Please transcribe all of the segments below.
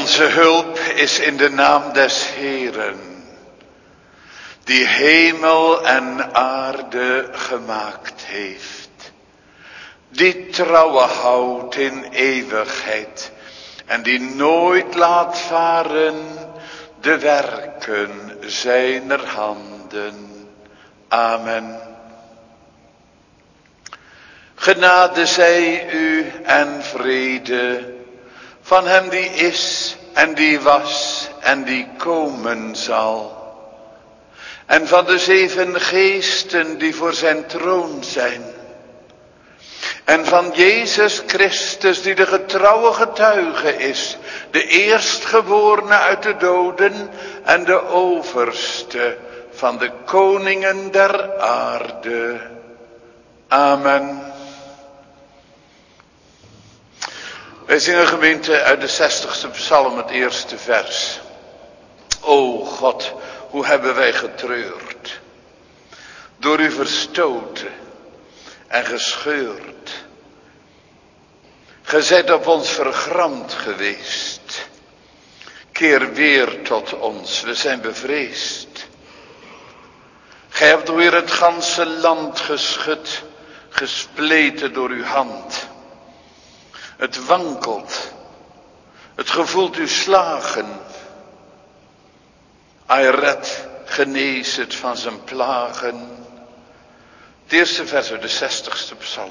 Onze hulp is in de naam des Heeren, die hemel en aarde gemaakt heeft, die trouwe houdt in eeuwigheid en die nooit laat varen de werken zijner handen. Amen. Genade zij u en vrede van hem die is en die was en die komen zal. En van de 7 geesten die voor zijn troon zijn. En van Jezus Christus die de getrouwe getuige is. De eerstgeborene uit de doden en de overste van de koningen der aarde. Amen. Wij zingen, gemeente, uit de 60ste psalm, het eerste vers. O God, hoe hebben wij getreurd, door u verstoten en gescheurd. Gij zijt op ons vergramd geweest. Keer weer tot ons, we zijn bevreesd. Gij hebt weer het ganse land geschud, gespleten door uw hand. Het wankelt, het gevoelt uw slagen. Hij redt, genees het van zijn plagen. Het eerste vers uit de 60ste psalm.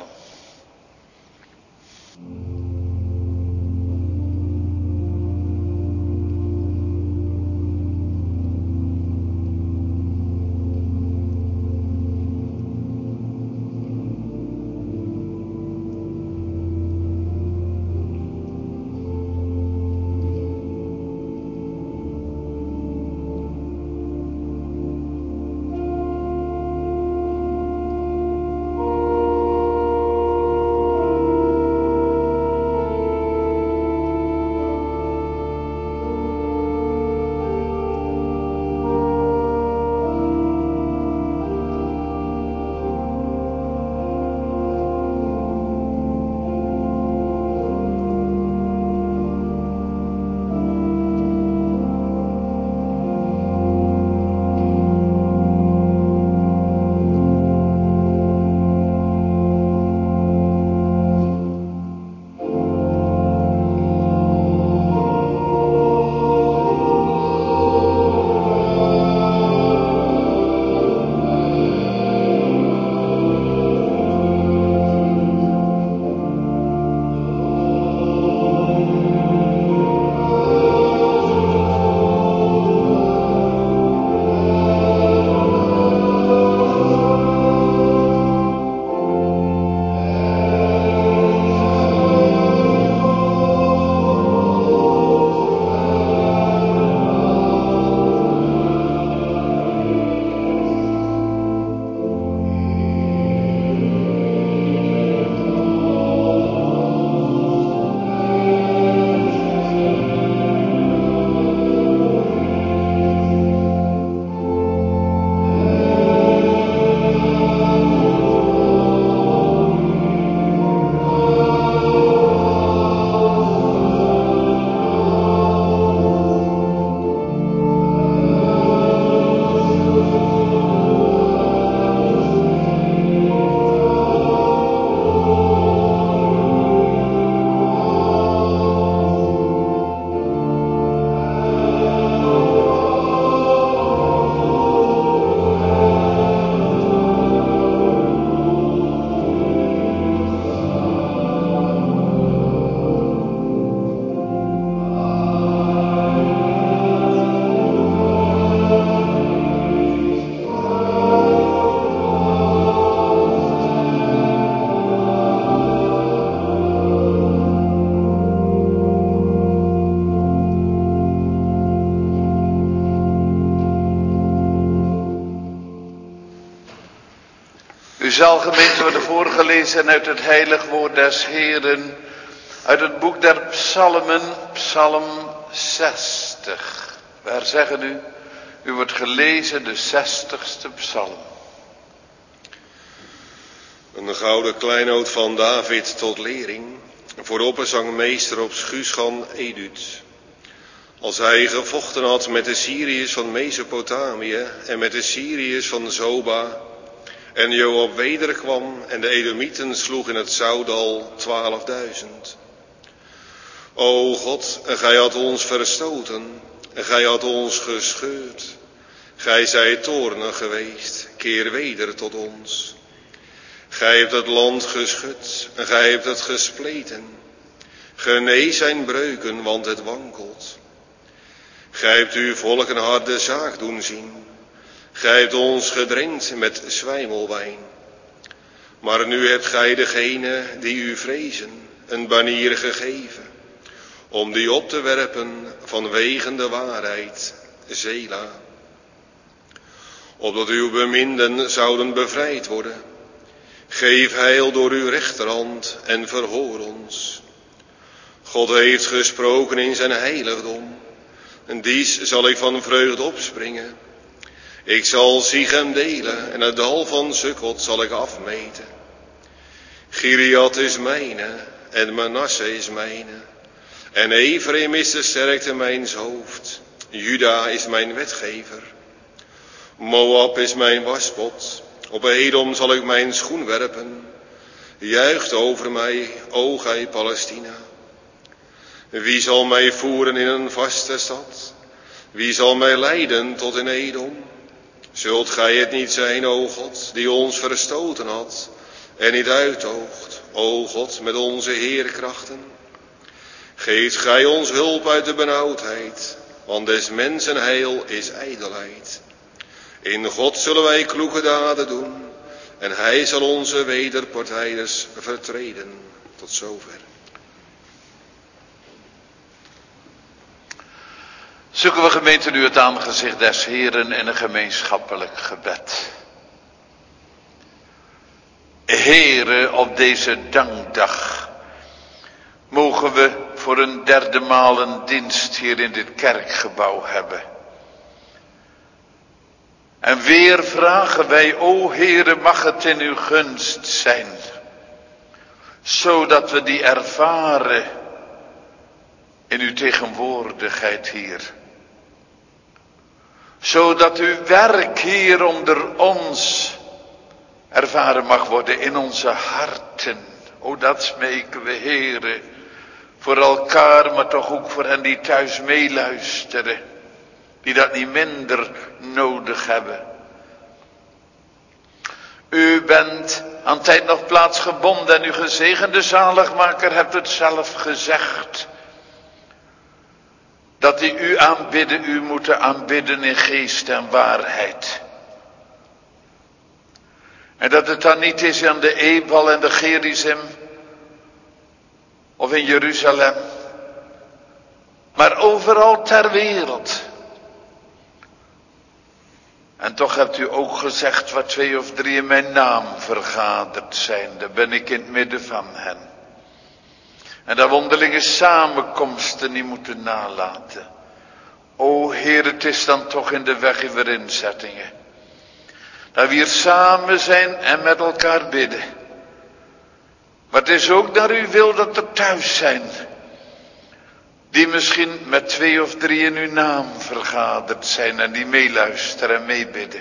U zal, gemeente, worden voorgelezen uit het heilig woord des Heeren, uit het boek der psalmen, psalm 60. Waar zeggen u? U wordt gelezen de 60ste psalm. Een gouden kleinood van David tot lering, voor de opperzangmeester op Schuuschan Edut. Als hij gevochten had met de Syriërs van Mesopotamië en met de Syriërs van Zoba, en Joab wederkwam en de Edomieten sloeg in het Zoudal 12.000. O God, en gij had ons verstoten, en gij had ons gescheurd. Gij zijt toornig geweest, keer weder tot ons. Gij hebt het land geschud, en gij hebt het gespleten. Genees zijn breuken, want het wankelt. Gij hebt uw volk een harde zaak doen zien. Gij hebt ons gedrenkt met zwijmelwijn. Maar nu hebt gij degene die u vrezen een banier gegeven, om die op te werpen vanwege de waarheid, Zela. Opdat uw beminden zouden bevrijd worden. Geef heil door uw rechterhand en verhoor ons. God heeft gesproken in zijn heiligdom, en dies zal ik van vreugde opspringen. Ik zal Sichem delen en het dal van Sukkot zal ik afmeten. Gilead is mijne en Manasse is mijne. En Ephraim is de sterkte mijns hoofd. Juda is mijn wetgever. Moab is mijn waspot. Op Edom zal ik mijn schoen werpen. Juicht over mij, o gij Palestina. Wie zal mij voeren in een vaste stad? Wie zal mij leiden tot in Edom? Zult gij het niet zijn, o God, die ons verstoten had en niet uitoogt, o God, met onze heerkrachten? Geeft gij ons hulp uit de benauwdheid, want des mensen heil is ijdelheid. In God zullen wij kloeke daden doen, en hij zal onze wederpartijders vertreden. Tot zover. Zoeken we gemeente nu het aangezicht des Heeren in een gemeenschappelijk gebed. Heere, op deze dankdag mogen we voor een derde maal een dienst hier in dit kerkgebouw hebben. En weer vragen wij, o Heere, mag het in uw gunst zijn, zodat we die ervaren in uw tegenwoordigheid hier. Zodat uw werk hier onder ons ervaren mag worden in onze harten. O, dat smeken we, Heere, voor elkaar, maar toch ook voor hen die thuis meeluisteren, die dat niet minder nodig hebben. U bent aan tijd nog plaats gebonden en uw gezegende zaligmaker hebt het zelf gezegd. Dat die u aanbidden, u moeten aanbidden in geest en waarheid. En dat het dan niet is aan de Ebal en de Gerizim of in Jeruzalem, maar overal ter wereld. En toch hebt u ook gezegd, waar 2 of 3 in mijn naam vergaderd zijn, daar ben ik in het midden van hen. En dat wonderlinge samenkomsten niet moeten nalaten. O Heer, het is dan toch in de weg uw inzettingen. Dat we hier samen zijn en met elkaar bidden. Maar het is ook naar uw wil dat er thuis zijn, die misschien met 2 of 3 in uw naam vergaderd zijn en die meeluisteren en meebidden.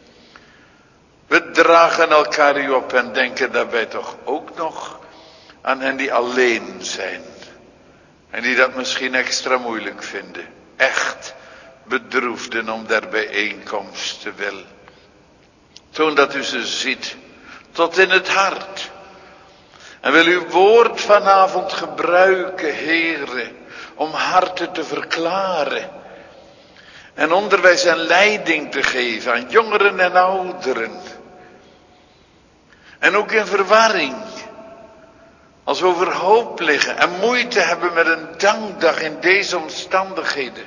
We dragen elkaar u op en denken daarbij toch ook nog aan hen die alleen zijn. En die dat misschien extra moeilijk vinden. Echt bedroefden om der bijeenkomst te willen. Toon dat u ze ziet, tot in het hart. En wil uw woord vanavond gebruiken, Heere, om harten te verklaren. En onderwijs en leiding te geven aan jongeren en ouderen. En ook in verwarring. Als we overhoop liggen en moeite hebben met een dankdag in deze omstandigheden.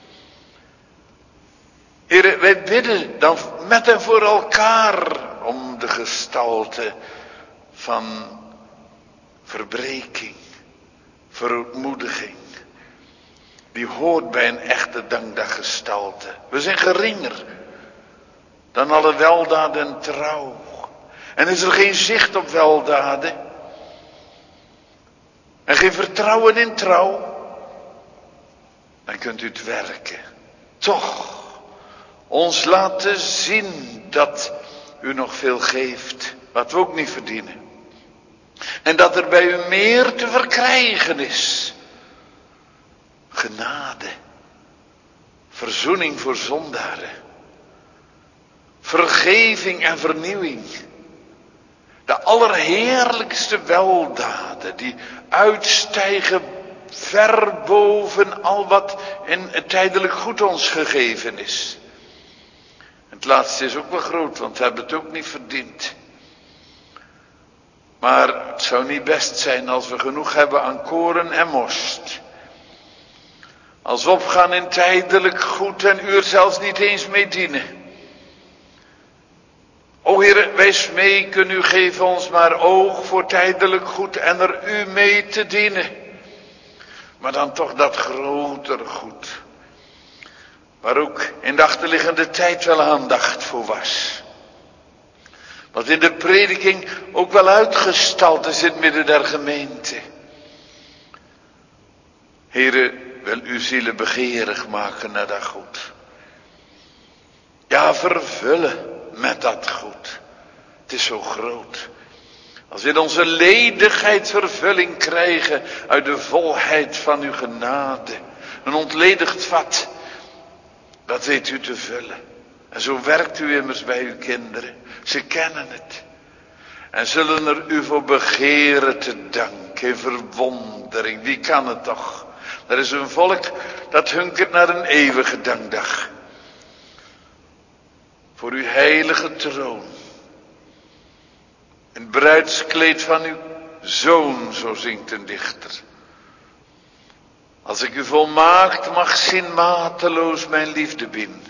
Heere, wij bidden dan met en voor elkaar om de gestalte van verbreking, verootmoediging. Die hoort bij een echte dankdaggestalte. We zijn geringer dan alle weldaden en trouw. En is er geen zicht op weldaden. En geen vertrouwen in trouw. dan kunt u het werken. Toch ons laten zien dat u nog veel geeft, wat we ook niet verdienen. En dat er bij u meer te verkrijgen is. Genade, verzoening voor zondaren, vergeving en vernieuwing. De allerheerlijkste weldaden die uitstijgen ver boven al wat in het tijdelijk goed ons gegeven is. Het laatste is ook wel groot, want we hebben het ook niet verdiend. Maar het zou niet best zijn als we genoeg hebben aan koren en most. Als we opgaan in tijdelijk goed en u er zelfs niet eens mee dienen. O Heere, wij smeken u, geef ons maar oog voor tijdelijk goed en er u mee te dienen. Maar dan toch dat grotere goed. Waar ook in de achterliggende tijd wel aandacht voor was. Wat in de prediking ook wel uitgestald is in het midden der gemeente. Heere, wil uw zielen begeerig maken naar dat goed. Ja, vervullen met dat goed. Het is zo groot. Als we in onze ledigheid vervulling krijgen uit de volheid van uw genade. Een ontledigd vat. Dat weet u te vullen. En zo werkt u immers bij uw kinderen. Ze kennen het. En zullen er u voor begeren te danken. In verwondering. Wie kan het toch? Er is een volk dat hunkert naar een eeuwige dankdag. Voor uw heilige troon. Een bruidskleed van uw zoon, zo zingt een dichter. Als ik u volmaakt mag zien, mateloos mijn liefde bin.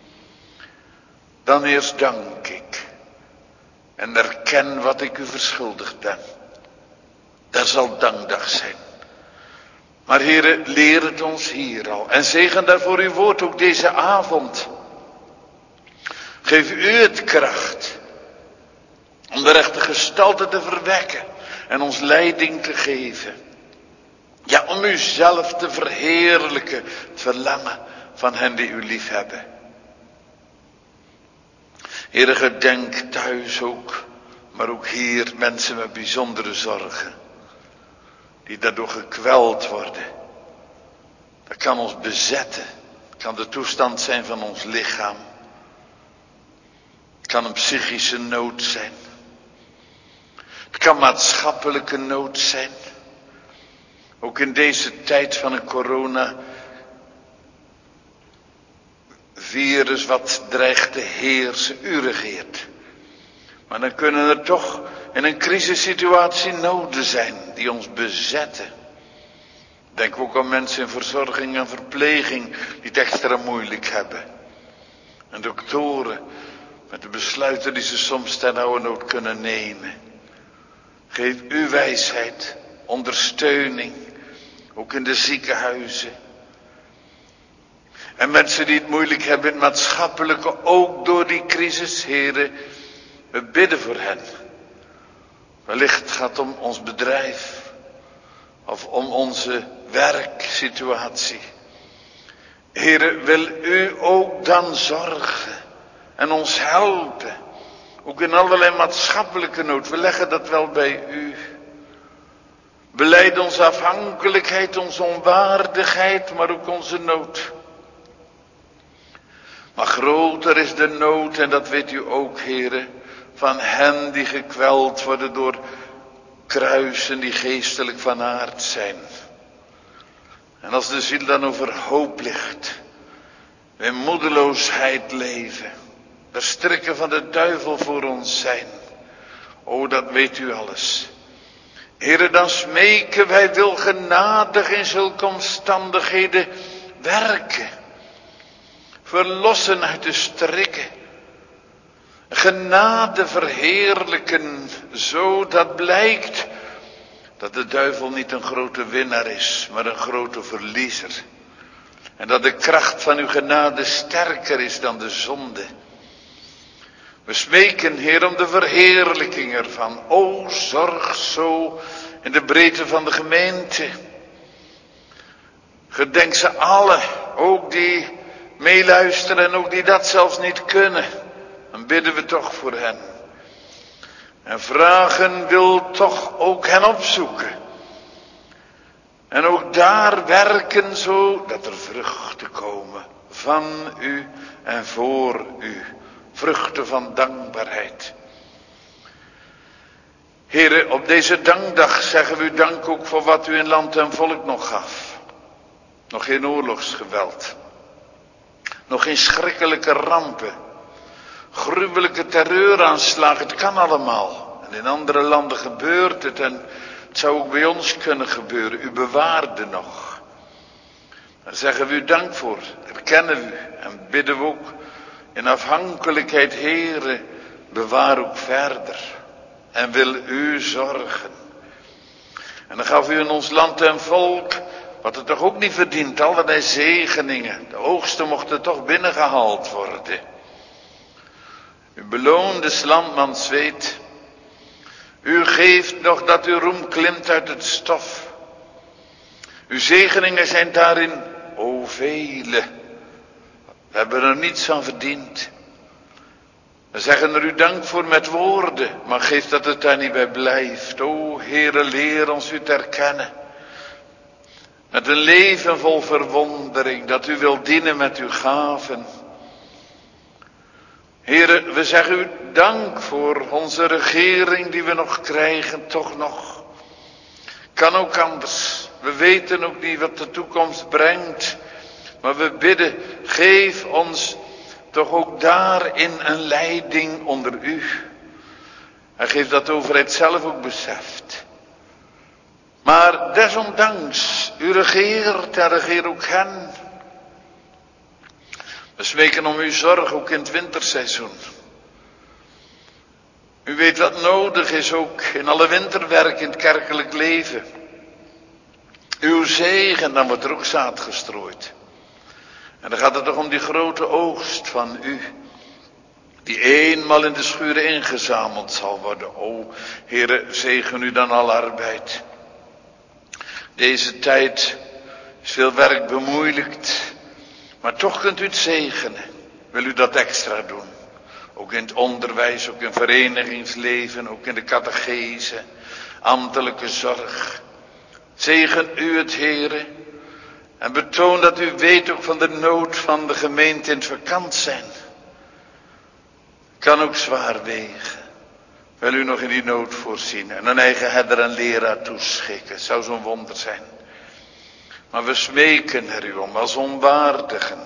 Dan eerst dank ik. En erken wat ik u verschuldigd ben. Daar zal dankdag zijn. Maar Heere, leer het ons hier al. En zegen daarvoor uw woord ook deze avond. Geef u het kracht. Om de rechte gestalte te verwekken. En ons leiding te geven. Ja, om uzelf te verheerlijken. Het verlangen van hen die u lief hebben. Heere, gedenk thuis ook. Maar ook hier mensen met bijzondere zorgen. Die daardoor gekweld worden. Dat kan ons bezetten. Het kan de toestand zijn van ons lichaam. Het kan een psychische nood zijn. Het kan maatschappelijke nood zijn. Ook in deze tijd van een coronavirus wat dreigt te heersen, u regeert. Maar dan kunnen er toch in een crisissituatie noden zijn die ons bezetten. Denk ook aan mensen in verzorging en verpleging die het extra moeilijk hebben. En doktoren met de besluiten die ze soms ten nauwernood kunnen nemen. Geef u wijsheid, ondersteuning, ook in de ziekenhuizen. En mensen die het moeilijk hebben in het maatschappelijke, ook door die crisis, Heere, we bidden voor hen. Wellicht gaat het om ons bedrijf, of om onze werksituatie. Heere, wil u ook dan zorgen en ons helpen. Ook in allerlei maatschappelijke nood. We leggen dat wel bij u. Beleid onze afhankelijkheid, onze onwaardigheid, maar ook onze nood. Maar groter is de nood, en dat weet u ook, Heere, van hen die gekweld worden door kruisen die geestelijk van aard zijn. En als de ziel dan over hoop ligt, in moedeloosheid leven, de strikken van de duivel voor ons zijn. O, dat weet u alles. Heere, dan smeken wij wil genadig in zulke omstandigheden werken. Verlossen uit de strikken. Genade verheerlijken, zodat blijkt dat de duivel niet een grote winnaar is, maar een grote verliezer. En dat de kracht van uw genade sterker is dan de zonde. We smeken, Heer, om de verheerlijking ervan. O, zorg zo in de breedte van de gemeente. Gedenk ze allen, ook die meeluisteren en ook die dat zelfs niet kunnen. Dan bidden we toch voor hen. En vragen wil toch ook hen opzoeken. En ook daar werken zo dat er vruchten komen van u en voor u. Vruchten van dankbaarheid. Heren, op deze dankdag zeggen we u dank ook voor wat u in land en volk nog gaf. Nog geen oorlogsgeweld. Nog geen schrikkelijke rampen. Gruwelijke terreuraanslagen, het kan allemaal. En in andere landen gebeurt het en het zou ook bij ons kunnen gebeuren. U bewaarde nog. Daar zeggen we u dank voor. Erkennen we u en bidden we ook in afhankelijkheid, Heere, bewaar ook verder. En wil u zorgen. En dan gaf u in ons land en volk, wat het toch ook niet verdient, allerlei zegeningen. De oogsten mochten toch binnengehaald worden. U beloonde 's landmans zweet. U geeft nog dat uw roem klimt uit het stof. Uw zegeningen zijn daarin, o vele. We hebben er niets aan verdiend. We zeggen er u dank voor met woorden, maar geef dat het daar niet bij blijft. O Heere, leer ons u te erkennen. Met een leven vol verwondering, dat u wilt dienen met uw gaven. Heere, we zeggen u dank voor onze regering die we nog krijgen, toch nog. Kan ook anders. We weten ook niet wat de toekomst brengt. Maar we bidden, geef ons toch ook daarin een leiding onder u. En geef dat de overheid zelf ook beseft. Maar desondanks, u regeert en regeer ook hen. We smeken om uw zorg ook in het winterseizoen. U weet wat nodig is ook in alle winterwerk in het kerkelijk leven. Uw zegen, dan wordt er ook zaad gestrooid. En dan gaat het toch om die grote oogst van u. Die eenmaal in de schuren ingezameld zal worden. O, Heere, zegen u dan al arbeid. Deze tijd is veel werk bemoeilijkt. Maar toch kunt u het zegenen. Wil u dat extra doen? Ook in het onderwijs, ook in verenigingsleven, ook in de catechese, ambtelijke zorg. Zegen u het, Heere. En betoon dat u weet ook van de nood van de gemeente in het vakant zijn. Kan ook zwaar wegen. Wil u nog in die nood voorzien en een eigen herder en leraar toeschikken. Zou zo'n wonder zijn. Maar we smeken er u om als onwaardigen.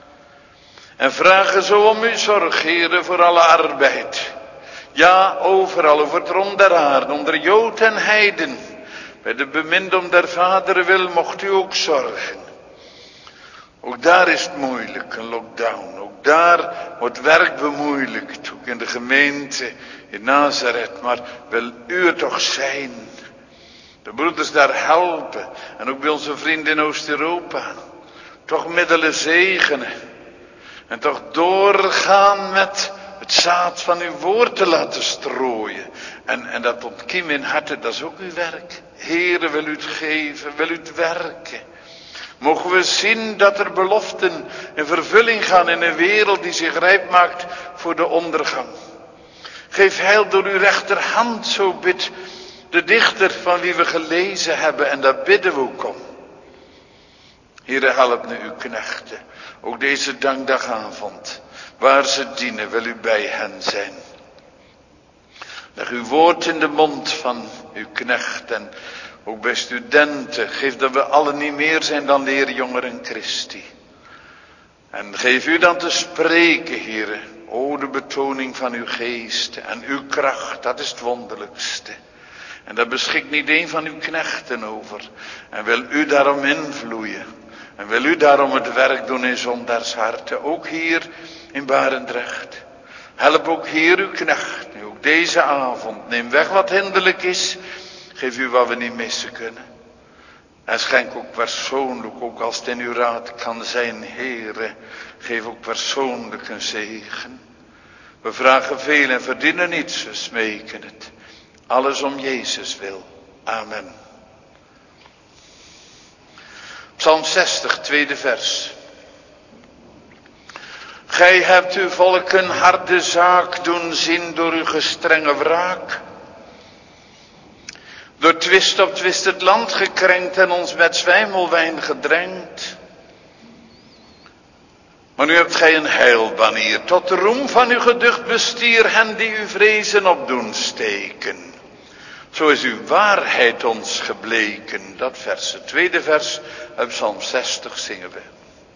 En vragen zo om uw zorg, Heere, voor alle arbeid. Ja, overal, over het rond der aarde, onder Jood en Heiden. Bij de beminde om der vaderen wil, mocht u ook zorgen. Ook daar is het moeilijk, een lockdown. Ook daar wordt werk bemoeilijkt. Ook in de gemeente in Nazareth. Maar wil u het toch zijn. De broeders daar helpen. En ook bij onze vrienden in Oost-Europa. Toch middelen zegenen. En toch doorgaan met het zaad van uw woord te laten strooien. En dat ontkiemen in harten, dat is ook uw werk. Heere, wil u het geven, wil u het werken. Mogen we zien dat er beloften in vervulling gaan in een wereld die zich rijp maakt voor de ondergang. Geef heil door uw rechterhand, zo bidt de dichter van wie we gelezen hebben. En daar bidden we ook om. Heere, help nu uw knechten. Ook deze dankdagavond. Waar ze dienen, wil u bij hen zijn. Leg uw woord in de mond van uw knecht. En ook bij studenten. Geef dat we allen niet meer zijn dan leerjongeren Christi. En geef u dan te spreken, Heere. O, de betoning van uw geest en uw kracht. Dat is het wonderlijkste. En daar beschikt niet één van uw knechten over. En wil u daarom invloeien. En wil u daarom het werk doen in zondaarsharten. Ook hier in Barendrecht. Help ook hier uw knecht. Nu ook deze avond. Neem weg wat hinderlijk is. Geef u wat we niet missen kunnen. En schenk ook persoonlijk, ook als het in uw raad kan zijn, Heere. Geef ook persoonlijk een zegen. We vragen veel en verdienen niets. We smeken het. Alles om Jezus wil. Amen. Psalm 60, tweede vers. Gij hebt uw volken harde zaak doen zien door uw gestrenge wraak. Door twist op twist het land gekrenkt en ons met zwijmelwijn gedrenkt. Maar nu hebt gij een heilbanier, tot de roem van uw geducht bestier, hen die u vrezen op doen steken. Zo is uw waarheid ons gebleken. Dat vers, het tweede vers uit Psalm 60 zingen we.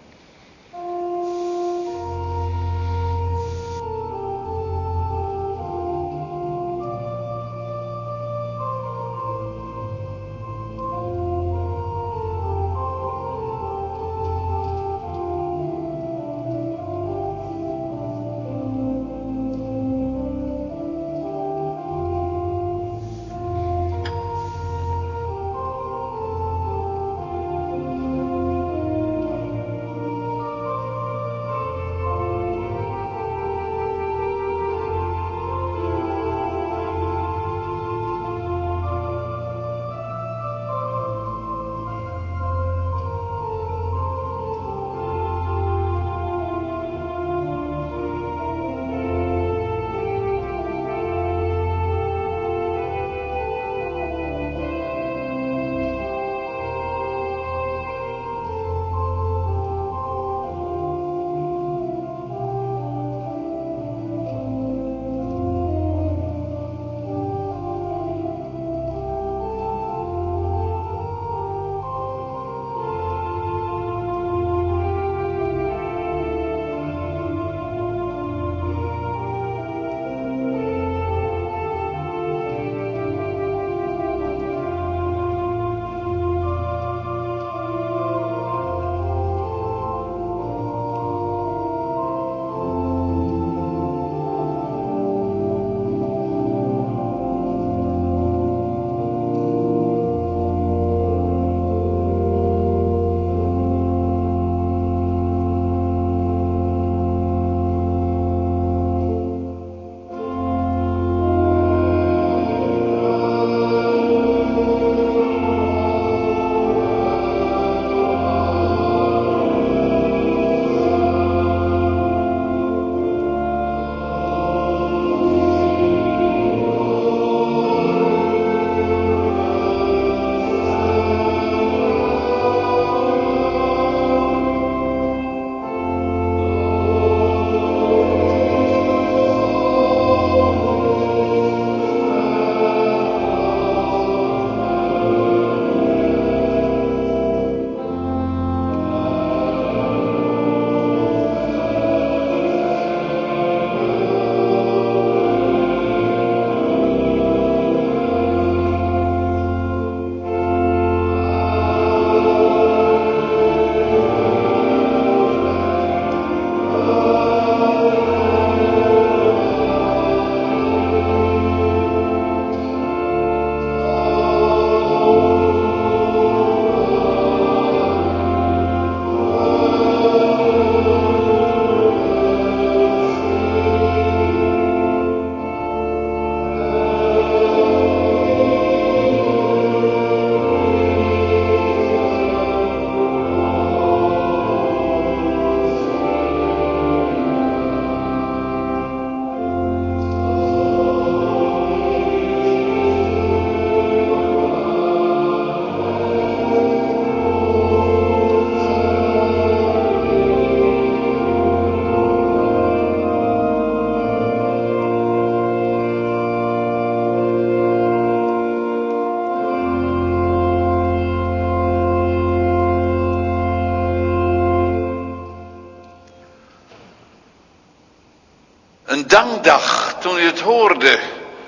Een dankdag, toen u het hoorde,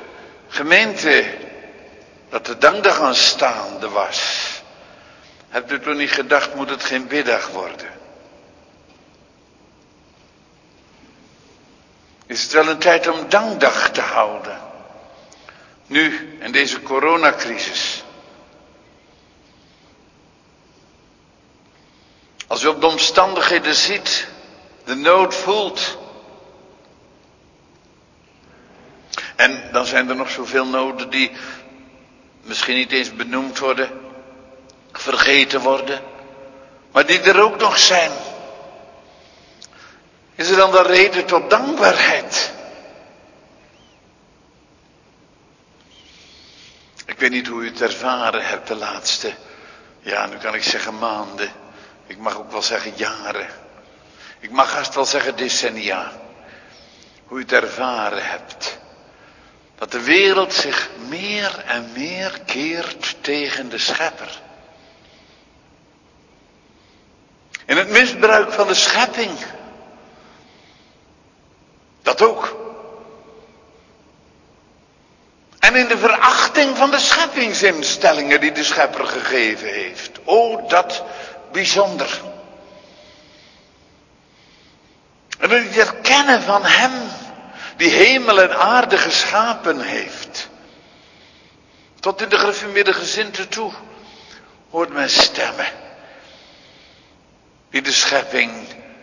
gemeente, dat de dankdag aanstaande was. Hebt u toen niet gedacht, moet het geen biddag worden? Is het wel een tijd om dankdag te houden? Nu, in deze coronacrisis. Als u op de omstandigheden ziet, de nood voelt. En dan zijn er nog zoveel noden die misschien niet eens benoemd worden, vergeten worden. maar die er ook nog zijn. Is er dan de reden tot dankbaarheid? Ik weet niet hoe u het ervaren hebt de laatste, ja, nu kan ik zeggen maanden. Ik mag ook wel zeggen jaren. Ik mag haast wel zeggen decennia. Hoe u het ervaren hebt. Dat de wereld zich meer en meer keert tegen de schepper. In het misbruik van de schepping. Dat ook. En in de verachting van de scheppingsinstellingen die de schepper gegeven heeft. O, dat bijzonder. En het herkennen van hem die hemel en aarde geschapen heeft. Tot in de gereformeerde gezinten toe hoort men stemmen. Die de schepping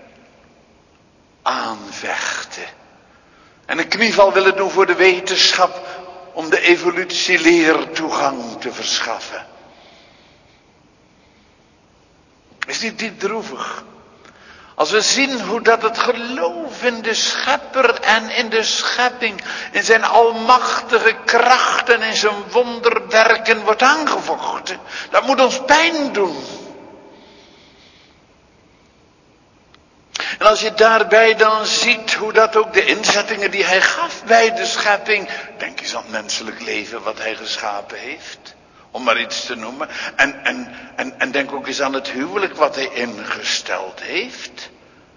aanvechten. En een knieval willen doen voor de wetenschap om de evolutieleer toegang te verschaffen. Is niet diep droevig? Als we zien hoe dat het geloof in de schepper en in de schepping, in zijn almachtige krachten, in zijn wonderwerken wordt aangevochten. Dat moet ons pijn doen. En als je daarbij dan ziet hoe dat ook de inzettingen die hij gaf bij de schepping, denk eens aan het menselijk leven wat hij geschapen heeft. Om maar iets te noemen. En denk ook eens aan het huwelijk wat hij ingesteld heeft.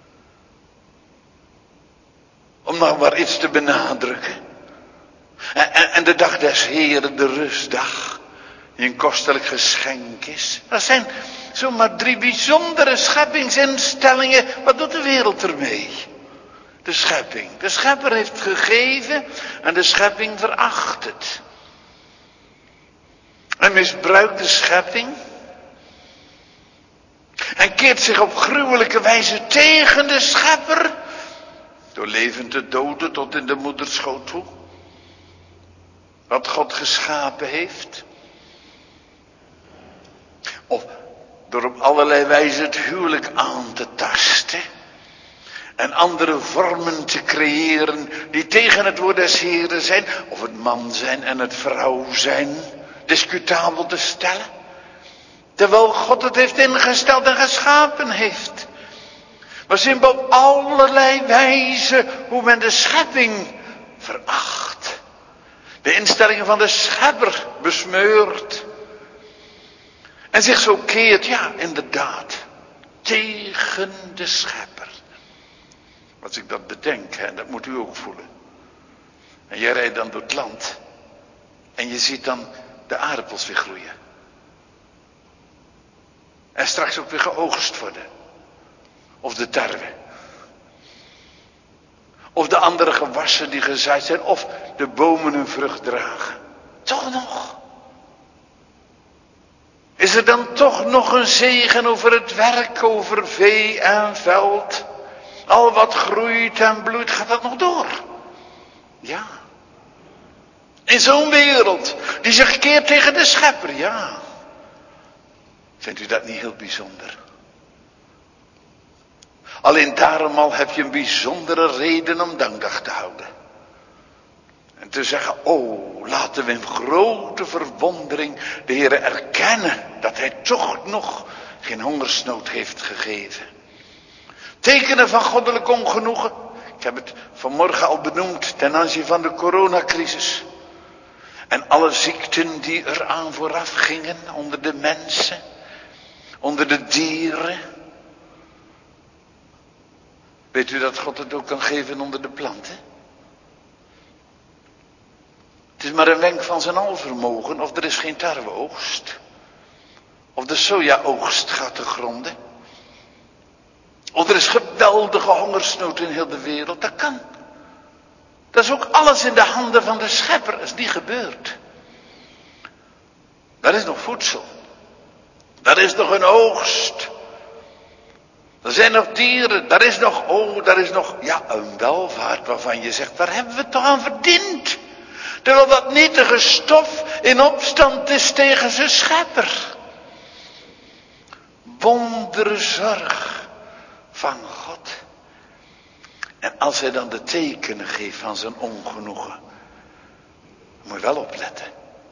Om nog maar iets te benadrukken. En de dag des Heren, de rustdag, die een kostelijk geschenk is. Dat zijn zomaar 3 bijzondere scheppingsinstellingen. Wat doet de wereld ermee? De schepping. De schepper heeft gegeven en de schepping veracht het. En misbruikt de schepping. En keert zich op gruwelijke wijze tegen de schepper. Door levend te doden tot in de moederschoot toe. Wat God geschapen heeft. Of door op allerlei wijze het huwelijk aan te tasten. En andere vormen te creëren die tegen het woord des Heren zijn. Of het man zijn en het vrouw zijn. Discutabel te stellen. Terwijl God het heeft ingesteld en geschapen heeft. Maar zien op allerlei wijze hoe men de schepping veracht. De instellingen van de schepper besmeurt. En zich zo keert, ja inderdaad, tegen de schepper. Als ik dat bedenk, en dat moet u ook voelen. En jij rijdt dan door het land. En je ziet dan de aardappels weer groeien. En straks ook weer geoogst worden. Of de tarwe. Of de andere gewassen die gezaaid zijn. Of de bomen hun vrucht dragen. Toch nog. Is er dan toch nog een zegen over het werk, over vee en veld? Al wat groeit en bloeit, gaat dat nog door? Ja. In zo'n wereld die zich keert tegen de schepper, ja. Vindt u dat niet heel bijzonder? Alleen daarom al heb je een bijzondere reden om dankdag te houden. En te zeggen, oh, laten we in grote verwondering de Heere erkennen dat hij toch nog geen hongersnood heeft gegeven. Tekenen van goddelijk ongenoegen. Ik heb het vanmorgen al benoemd ten aanzien van de coronacrisis. En alle ziekten die eraan vooraf gingen onder de mensen, onder de dieren. Weet u dat God het ook kan geven onder de planten? Het is maar een wenk van zijn alvermogen of er is geen tarweoogst. Of de sojaoogst gaat te gronden. Of er is geweldige hongersnood in heel de wereld. Dat kan. Dat is ook alles in de handen van de schepper. Dat is niet gebeurd. Daar is nog voedsel. Daar is nog een oogst. Er zijn nog dieren. Daar is nog, ja, een welvaart waarvan je zegt, waar hebben we het toch aan verdiend? Terwijl dat nietige stof in opstand is tegen zijn schepper. wonderzorg van God. En als hij dan de tekenen geeft van zijn ongenoegen, moet je wel opletten.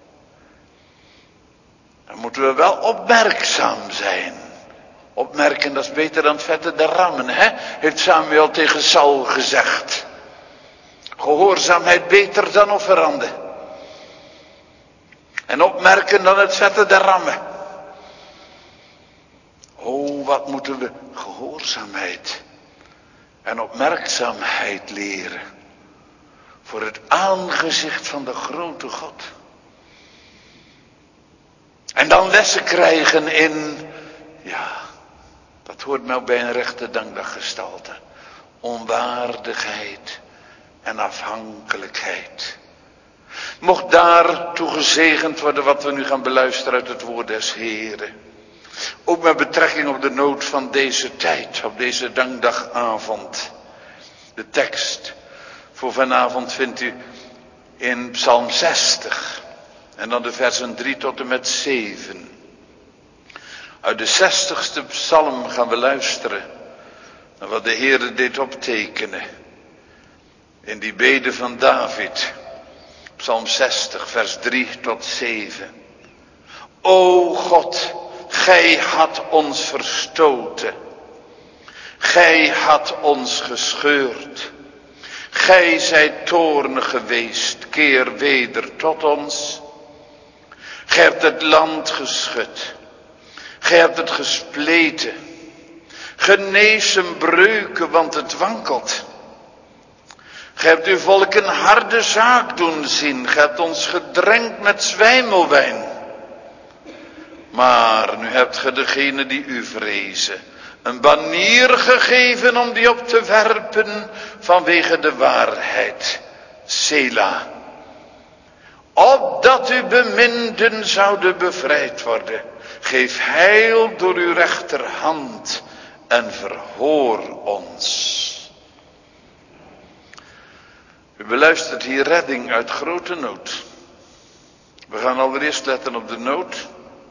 Dan moeten we wel opmerkzaam zijn. Opmerken, dat is beter dan vetten de rammen, hè? Heeft Samuel tegen Saul gezegd. Gehoorzaamheid beter dan offeranden. En opmerken dan het vetten der rammen. Oh, wat moeten we gehoorzaamheid en opmerkzaamheid leren. Voor het aangezicht van de grote God. En dan lessen krijgen in, ja, dat hoort nou bij een rechte dankdaggestalte. Onwaardigheid en afhankelijkheid. Mocht daartoe gezegend worden wat we nu gaan beluisteren uit het woord des Heren. Ook met betrekking op de nood van deze tijd, op deze dankdagavond. De tekst voor vanavond vindt u in Psalm 60. En dan de versen 3 tot en met 7. Uit de 60ste psalm gaan we luisteren naar wat de Heere deed optekenen. In die bede van David. Psalm 60 vers 3 tot 7. O God, gij had ons verstoten. Gij had ons gescheurd. Gij zijt toornig geweest, keer weder tot ons. Gij hebt het land geschud. Gij hebt het gespleten. Genees zijn breuken, want het wankelt. Gij hebt uw volk een harde zaak doen zien. Gij hebt ons gedrenkt met zwijmelwijn. Maar nu hebt ge degene die u vrezen een banier gegeven om die op te werpen vanwege de waarheid. Sela. Opdat uw beminden zouden bevrijd worden. Geef heil door uw rechterhand en verhoor ons. U beluistert hier redding uit grote nood. We gaan allereerst letten op de nood.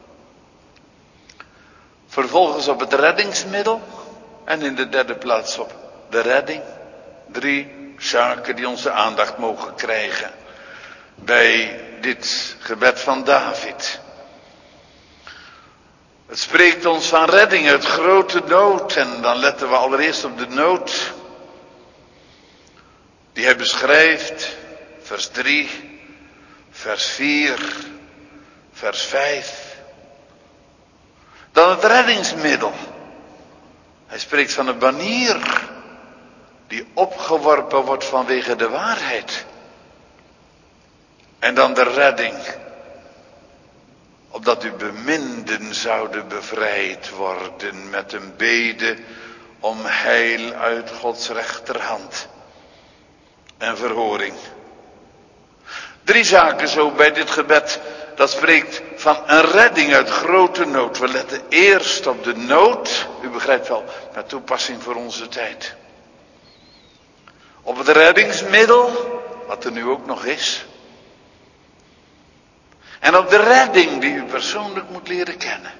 Vervolgens op het reddingsmiddel. En in de derde plaats op de redding. 3 zaken die onze aandacht mogen krijgen. Bij dit gebed van David. Het spreekt ons van redding uit grote nood. En dan letten we allereerst op de nood die hij beschrijft. Vers 3, vers 4, vers 5. Dan het reddingsmiddel. Hij spreekt van een banier die opgeworpen wordt vanwege de waarheid. En dan de redding. Opdat uw beminden zouden bevrijd worden met een bede om heil uit Gods rechterhand. En verhoring. 3 zaken zo bij dit gebed. Dat spreekt van een redding uit grote nood. We letten eerst op de nood. U begrijpt wel, met toepassing voor onze tijd. Op het reddingsmiddel, wat er nu ook nog is. En op de redding die u persoonlijk moet leren kennen.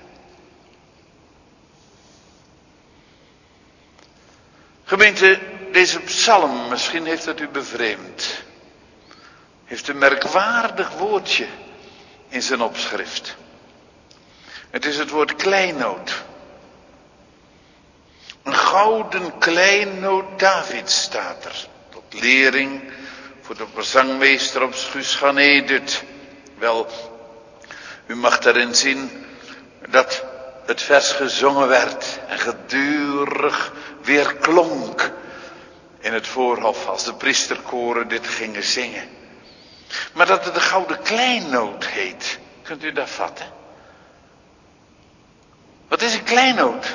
Gemeente, deze psalm, misschien heeft het u bevreemd. Heeft een merkwaardig woordje in zijn opschrift. Het is het woord kleinood. Een gouden kleinood David staat er. Tot lering voor de zangmeester op Schuus gaan Edut. Wel, u mag daarin zien dat het vers gezongen werd en gedurig weer klonk in het voorhof als de priesterkoren dit gingen zingen. Maar dat het de gouden kleinood heet, kunt u dat vatten? Wat is een kleinood?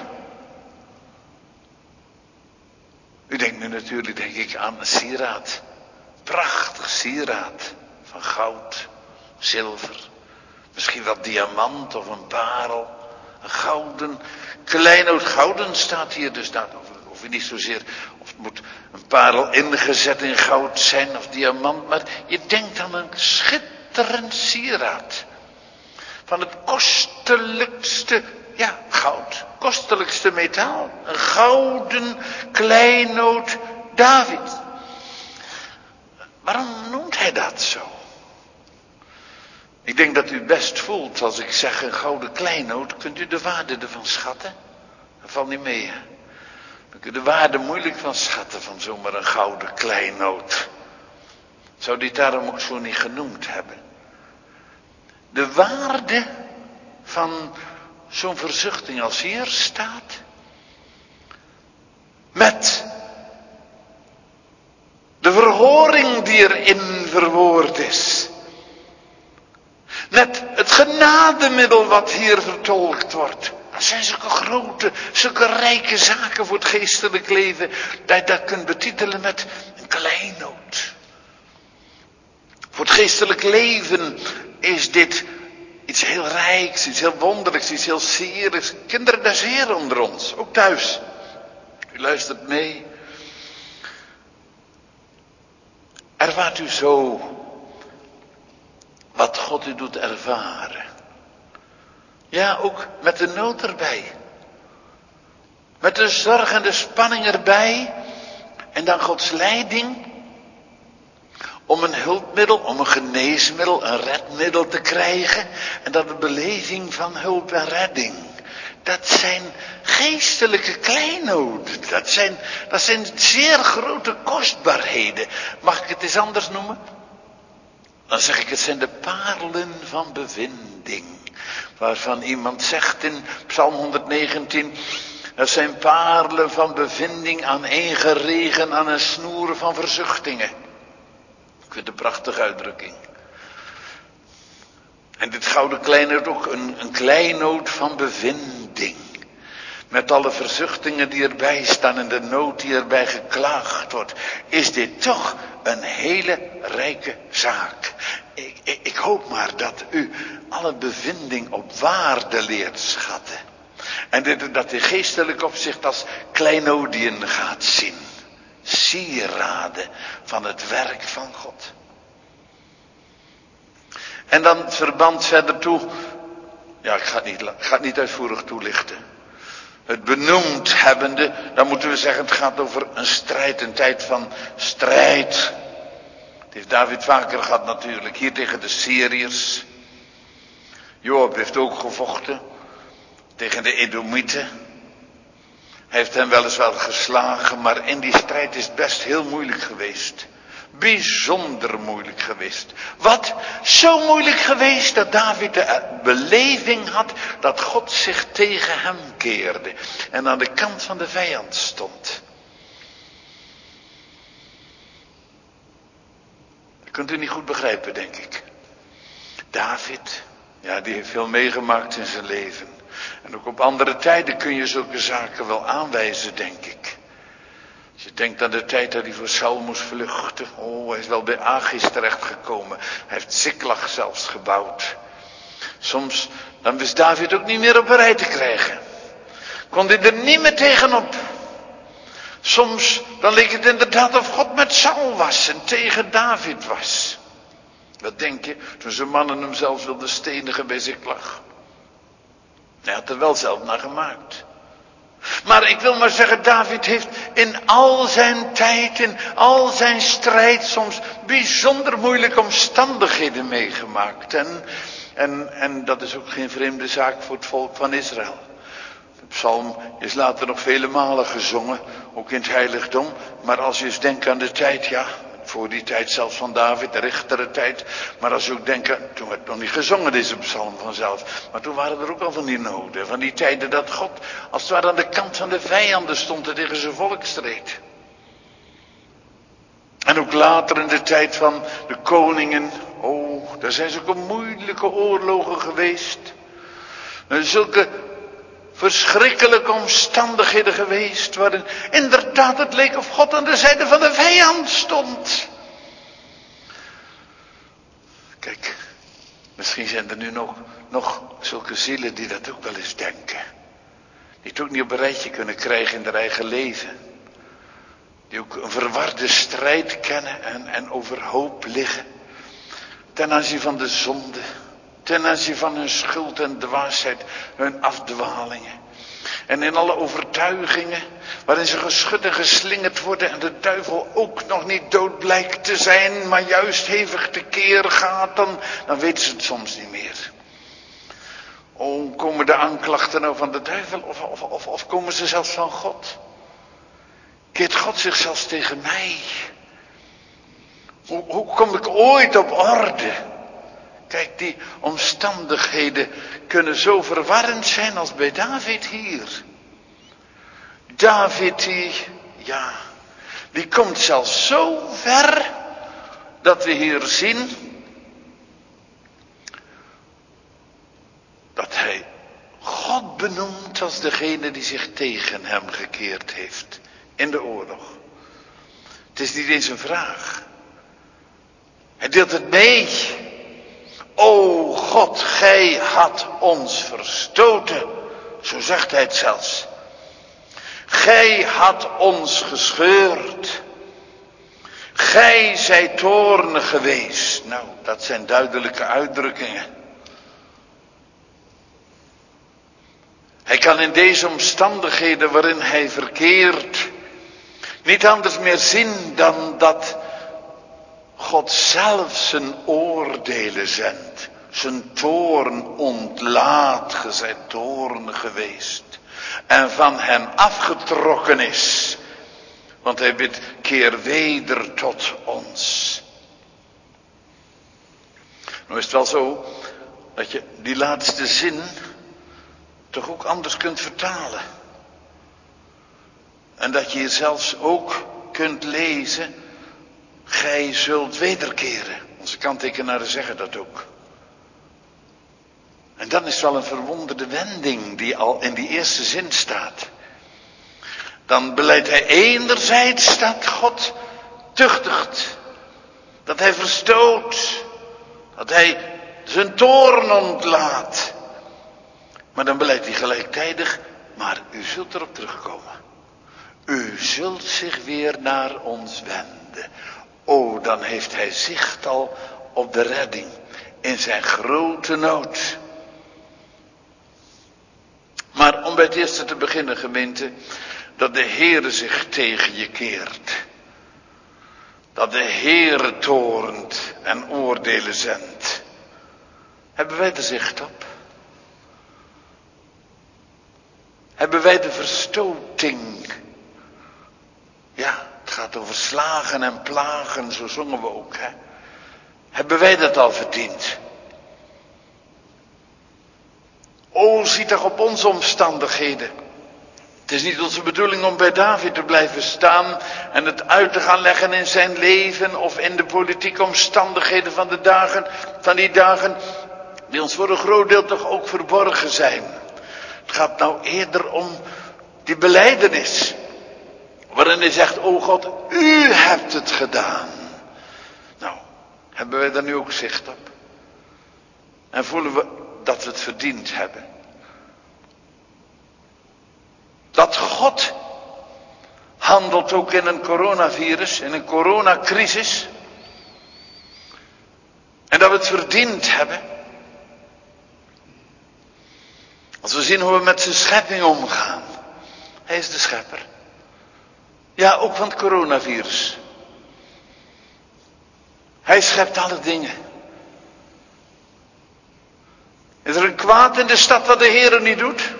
U denkt nu natuurlijk, denk ik, aan een sieraad. Prachtig sieraad van goud, zilver, misschien wat diamant of een parel. Een gouden kleinood. Gouden staat hier dus, dat hoef je niet zozeer, of het moet een parel ingezet in goud zijn of diamant, maar je denkt aan een schitterend sieraad. Van het kostelijkste, ja, goud, kostelijkste metaal. Een gouden kleinood David. Waarom noemt hij dat zo? Ik denk dat u best voelt als ik zeg een gouden kleinood. Kunt u de waarde ervan schatten? Dat valt niet mee, hè? Dan kun je de waarde moeilijk van schatten van zomaar een gouden kleinood. Zou die daarom ook zo niet genoemd hebben? De waarde van zo'n verzuchting als hier staat. Met de verhoring die erin verwoord is. Met het genademiddel wat hier vertolkt wordt. Dat zijn zulke grote, zulke rijke zaken voor het geestelijk leven. Dat je dat kunt betitelen met een kleinood. Voor het geestelijk leven is dit iets heel rijks, iets heel wonderlijks, iets heel sierlijks. Kinderen, dat is Heer onder ons, ook thuis. U luistert mee. Ervaart u zo wat God u doet ervaren. Ja, ook met de nood erbij. Met de zorg en de spanning erbij. En dan Gods leiding. Om een hulpmiddel, om een geneesmiddel, een redmiddel te krijgen. En dat de beleving van hulp en redding. Dat zijn geestelijke kleinoden. Dat zijn zeer grote kostbaarheden. Mag ik het eens anders noemen? Dan zeg ik, het zijn de parelen van bevinding. Waarvan iemand zegt in Psalm 119. Dat zijn parelen van bevinding aaneengeregen aan een snoer van verzuchtingen. Ik vind het een prachtige uitdrukking. En dit gouden kleinood ook een kleinood van bevinding. Met alle verzuchtingen die erbij staan en de nood die erbij geklaagd wordt. Is dit toch een hele rijke zaak. Ik hoop maar dat u alle bevinding op waarde leert schatten. En dat u geestelijk opzicht als kleinodien gaat zien. Sieraden van het werk van God. En dan het verband verder toe. Ja, ik ga het niet uitvoerig toelichten. Het benoemd hebbende, dan moeten we zeggen, het gaat over een strijd, een tijd van strijd. Dat heeft David vaker gehad natuurlijk, hier tegen de Syriërs. Joab heeft ook gevochten tegen de Edomieten. Hij heeft hen weliswaar geslagen, maar in die strijd is het best heel moeilijk geweest. Bijzonder moeilijk geweest. Wat? Zo moeilijk geweest dat David de beleving had dat God zich tegen hem keerde. En aan de kant van de vijand stond. Dat kunt u niet goed begrijpen, denk ik. David, ja, die heeft veel meegemaakt in zijn leven. En ook op andere tijden kun je zulke zaken wel aanwijzen, denk ik. Als je denkt aan de tijd dat hij voor Saul moest vluchten. Oh, hij is wel bij Achis terechtgekomen. Hij heeft Ziklag zelfs gebouwd. Soms, dan wist David ook niet meer op een rij te krijgen. Kon hij er niet meer tegenop. Soms, dan leek het inderdaad of God met Saul was en tegen David was. Wat denk je, toen zijn mannen hem zelfs wilden stenigen bij Ziklag. Hij had er wel zelf naar gemaakt. Maar ik wil maar zeggen, David heeft in al zijn tijd, in al zijn strijd soms bijzonder moeilijke omstandigheden meegemaakt. En dat is ook geen vreemde zaak voor het volk van Israël. De psalm is later nog vele malen gezongen, ook in het heiligdom. Maar als je eens denkt aan de tijd, ja, voor die tijd zelfs van David, de rechtere tijd. Maar als je ook denkt, toen werd nog niet gezongen deze psalm vanzelf. Maar toen waren er ook al van die noden, van die tijden dat God als het ware aan de kant van de vijanden stond en tegen zijn volk streed. En ook later in de tijd van de koningen, oh, daar zijn zulke moeilijke oorlogen geweest. En zulke verschrikkelijke omstandigheden geweest, waarin inderdaad het leek of God aan de zijde van de vijand stond. Kijk, misschien zijn er nu nog zulke zielen die dat ook wel eens denken. Die het ook niet op een rijtje kunnen krijgen in hun eigen leven. Die ook een verwarde strijd kennen en overhoop liggen. Ten aanzien van de zonde. Ten aanzien van hun schuld en dwaasheid. Hun afdwalingen. En in alle overtuigingen waarin ze geschud en geslingerd worden en de duivel ook nog niet dood blijkt te zijn, maar juist hevig tekeer gaat, dan weten ze het soms niet meer. Oh, komen de aanklachten nou van de duivel of komen ze zelfs van God? Keert God zich zelfs tegen mij? Hoe kom ik ooit op orde? Kijk, die omstandigheden kunnen zo verwarrend zijn als bij David hier. David die komt zelfs zo ver dat we hier zien dat hij God benoemt als degene die zich tegen hem gekeerd heeft in de oorlog. Het is niet eens een vraag. Hij deelt het mee. O God, gij had ons verstoten. Zo zegt hij het zelfs. Gij had ons gescheurd. Gij zijt toornig geweest. Nou, dat zijn duidelijke uitdrukkingen. Hij kan in deze omstandigheden waarin hij verkeert niet anders meer zien dan dat God zelf zijn oordelen zendt. Zijn toorn ontlaat, ge zijt toornig geweest. En van hem afgetrokken is. Want hij bidt, keer weder tot ons. Nou is het wel zo dat je die laatste zin toch ook anders kunt vertalen. En dat je zelfs ook kunt lezen, gij zult wederkeren. Onze kanttekenaren zeggen dat ook. En dan is wel een verwonderde wending die al in die eerste zin staat. Dan beleidt hij enerzijds dat God tuchtigt. Dat hij verstoot. Dat hij zijn toorn ontlaat. Maar dan beleidt hij gelijktijdig, maar u zult erop terugkomen. U zult zich weer naar ons wenden. O, dan heeft hij zicht al op de redding. In zijn grote nood. Maar om bij het eerste te beginnen, gemeente, dat de Heere zich tegen je keert. Dat de Heere toornt en oordelen zendt. Hebben wij de zicht op? Hebben wij de verstoting? Ja, het gaat over slagen en plagen, zo zongen we ook, hè. Hebben wij dat al verdiend? O, zie toch op onze omstandigheden. Het is niet onze bedoeling om bij David te blijven staan en het uit te gaan leggen in zijn leven of in de politieke omstandigheden van die dagen die ons voor een groot deel toch ook verborgen zijn. Het gaat nou eerder om die belijdenis waarin hij zegt, o God, u hebt het gedaan. Nou, hebben wij daar nu ook zicht op? En voelen we dat we het verdiend hebben? Dat God handelt ook in een coronavirus, in een coronacrisis. En dat we het verdiend hebben. Als we zien hoe we met zijn schepping omgaan. Hij is de schepper. Ja, ook van het coronavirus. Hij schept alle dingen. Is er een kwaad in de stad wat de Heere niet doet?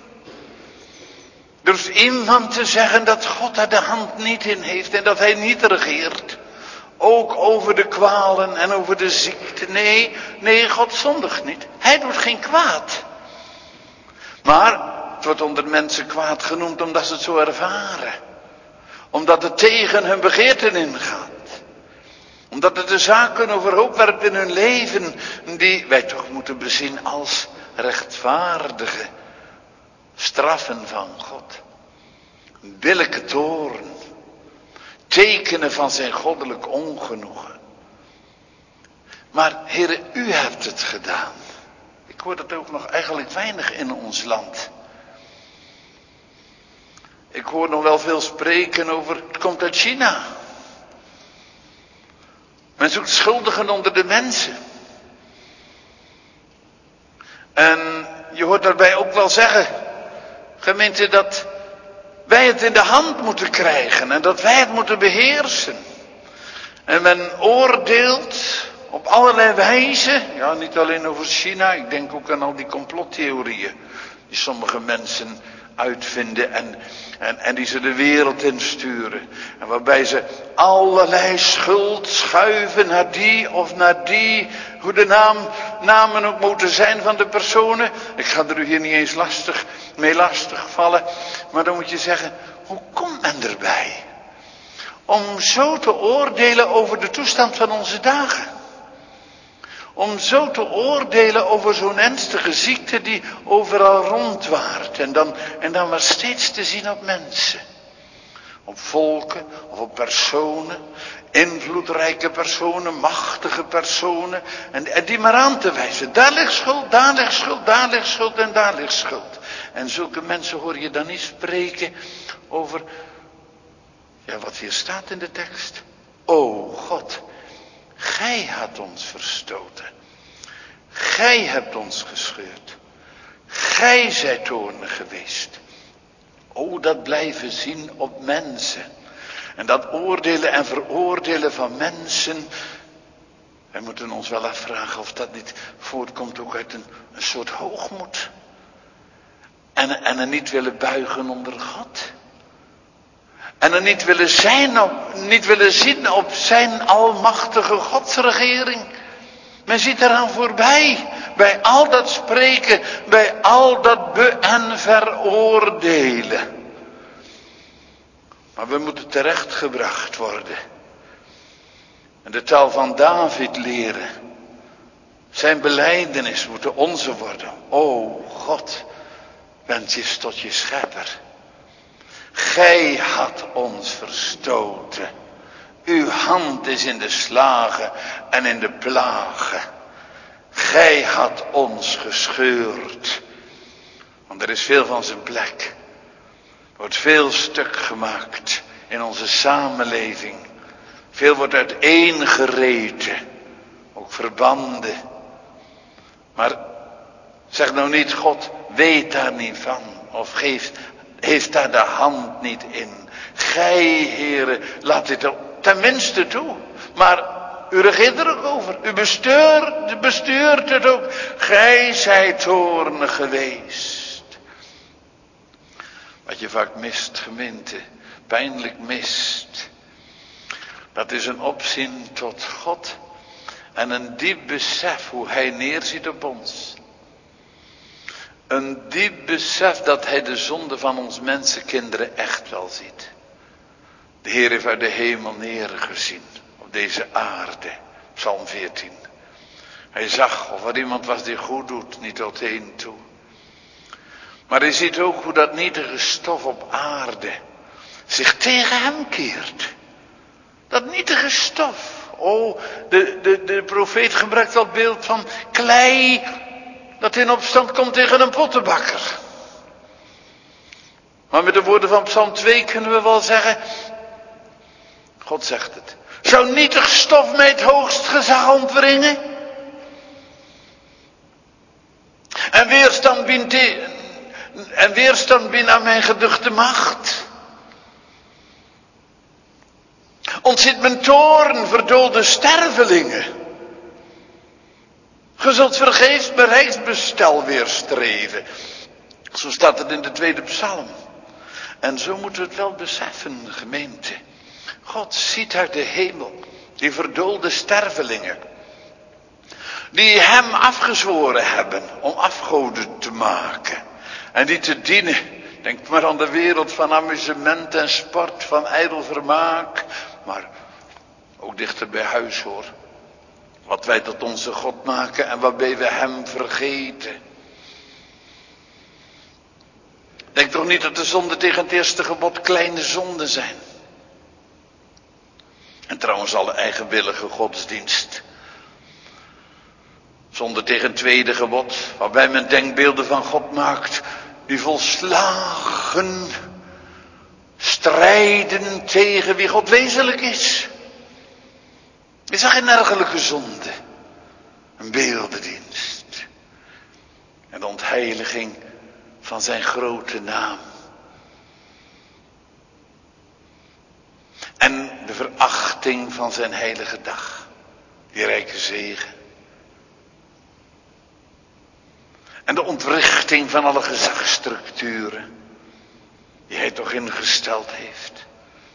Durft iemand te zeggen dat God daar de hand niet in heeft en dat hij niet regeert? Ook over de kwalen en over de ziekte. Nee, God zondigt niet. Hij doet geen kwaad. Maar het wordt onder mensen kwaad genoemd omdat ze het zo ervaren. Omdat het tegen hun begeerten ingaat. Omdat het de zaken overhoop werpt in hun leven die wij toch moeten bezien als rechtvaardige straffen van God. Billijke toorn. Tekenen van zijn goddelijk ongenoegen. Maar Heere, u hebt het gedaan. Ik hoor dat ook nog eigenlijk weinig in ons land. Ik hoor nog wel veel spreken over, het komt uit China. Men zoekt schuldigen onder de mensen. En je hoort daarbij ook wel zeggen, Gemeente, dat wij het in de hand moeten krijgen en dat wij het moeten beheersen. En men oordeelt op allerlei wijzen, ja, niet alleen over China, ik denk ook aan al die complottheorieën die sommige mensen uitvinden en die ze de wereld insturen. En waarbij ze allerlei schuld schuiven naar die of naar die, hoe de namen ook moeten zijn van de personen. Ik ga er u hier niet eens lastig vallen, maar dan moet je zeggen, hoe komt men erbij om zo te oordelen over de toestand van onze dagen? Om zo te oordelen over zo'n ernstige ziekte die overal rondwaart. En dan maar steeds te zien op mensen. Op volken of op personen. Invloedrijke personen, machtige personen. En die maar aan te wijzen. Daar ligt schuld, daar ligt schuld, daar ligt schuld en daar ligt schuld. En zulke mensen hoor je dan niet spreken over, ja, wat hier staat in de tekst. O God, Gij had ons verstoten. Gij hebt ons gescheurd. Gij zijt toornig geweest. O, dat blijven zien op mensen. En dat oordelen en veroordelen van mensen. Wij moeten ons wel afvragen of dat niet voortkomt ook uit een soort hoogmoed. En er niet willen buigen onder God. En er niet willen zien op zijn almachtige godsregering. Men ziet eraan voorbij. Bij al dat spreken. Bij al dat en veroordelen. Maar we moeten terechtgebracht worden. En de taal van David leren. Zijn belijdenis moet de onze worden. O God, wend je tot je schepper. Gij had ons verstoten. Uw hand is in de slagen en in de plagen. Gij had ons gescheurd. Want er is veel van zijn plek. Er wordt veel stuk gemaakt in onze samenleving. Veel wordt uiteengereten. Ook verbanden. Maar zeg nou niet, God weet daar niet van. Of heeft daar de hand niet in. Gij, Heere, laat dit er tenminste toe. Maar u regeert er ook over. U bestuurt het ook. Gij zijt toornig geweest. Wat je vaak mist, gemeente. Pijnlijk mist. Dat is een opzien tot God. En een diep besef hoe hij neerziet op ons. Een diep besef dat hij de zonde van ons mensenkinderen echt wel ziet. De Heer heeft uit de hemel neergezien op deze aarde. Psalm 14. Hij zag of er iemand was die goed doet, niet tot één toe. Maar hij ziet ook hoe dat nietige stof op aarde zich tegen hem keert. Dat nietige stof. Oh, de profeet gebruikt dat beeld van klei dat in opstand komt tegen een pottenbakker. Maar met de woorden van Psalm 2 kunnen we wel zeggen, God zegt het. Zou nietig stof mij het hoogst gezag ontwringen? En weerstand biedt aan mijn geduchte macht. Ontzit mijn toorn verdoolde stervelingen. Ge zult vergeefs mijn rijksbestel weerstreven. Zo staat het in de 2e psalm. En zo moeten we het wel beseffen, gemeente. God ziet uit de hemel die verdoolde stervelingen. Die hem afgezworen hebben om afgoden te maken. En die te dienen. Denk maar aan de wereld van amusement en sport, van ijdel vermaak. Maar ook dichter bij huis hoor. Wat wij tot onze God maken en waarbij we hem vergeten. Denk toch niet dat de zonden tegen het eerste gebod kleine zonden zijn. En trouwens alle eigenwillige godsdienst. Zonde tegen het tweede gebod, waarbij men denkbeelden van God maakt, die volslagen strijden tegen wie God wezenlijk is. Is er geen ergelijke zonde? Een beeldendienst. En de ontheiliging van zijn grote naam. En de verachting van zijn heilige dag. Die rijke zegen. En de ontwrichting van alle gezagsstructuren. Die hij toch ingesteld heeft.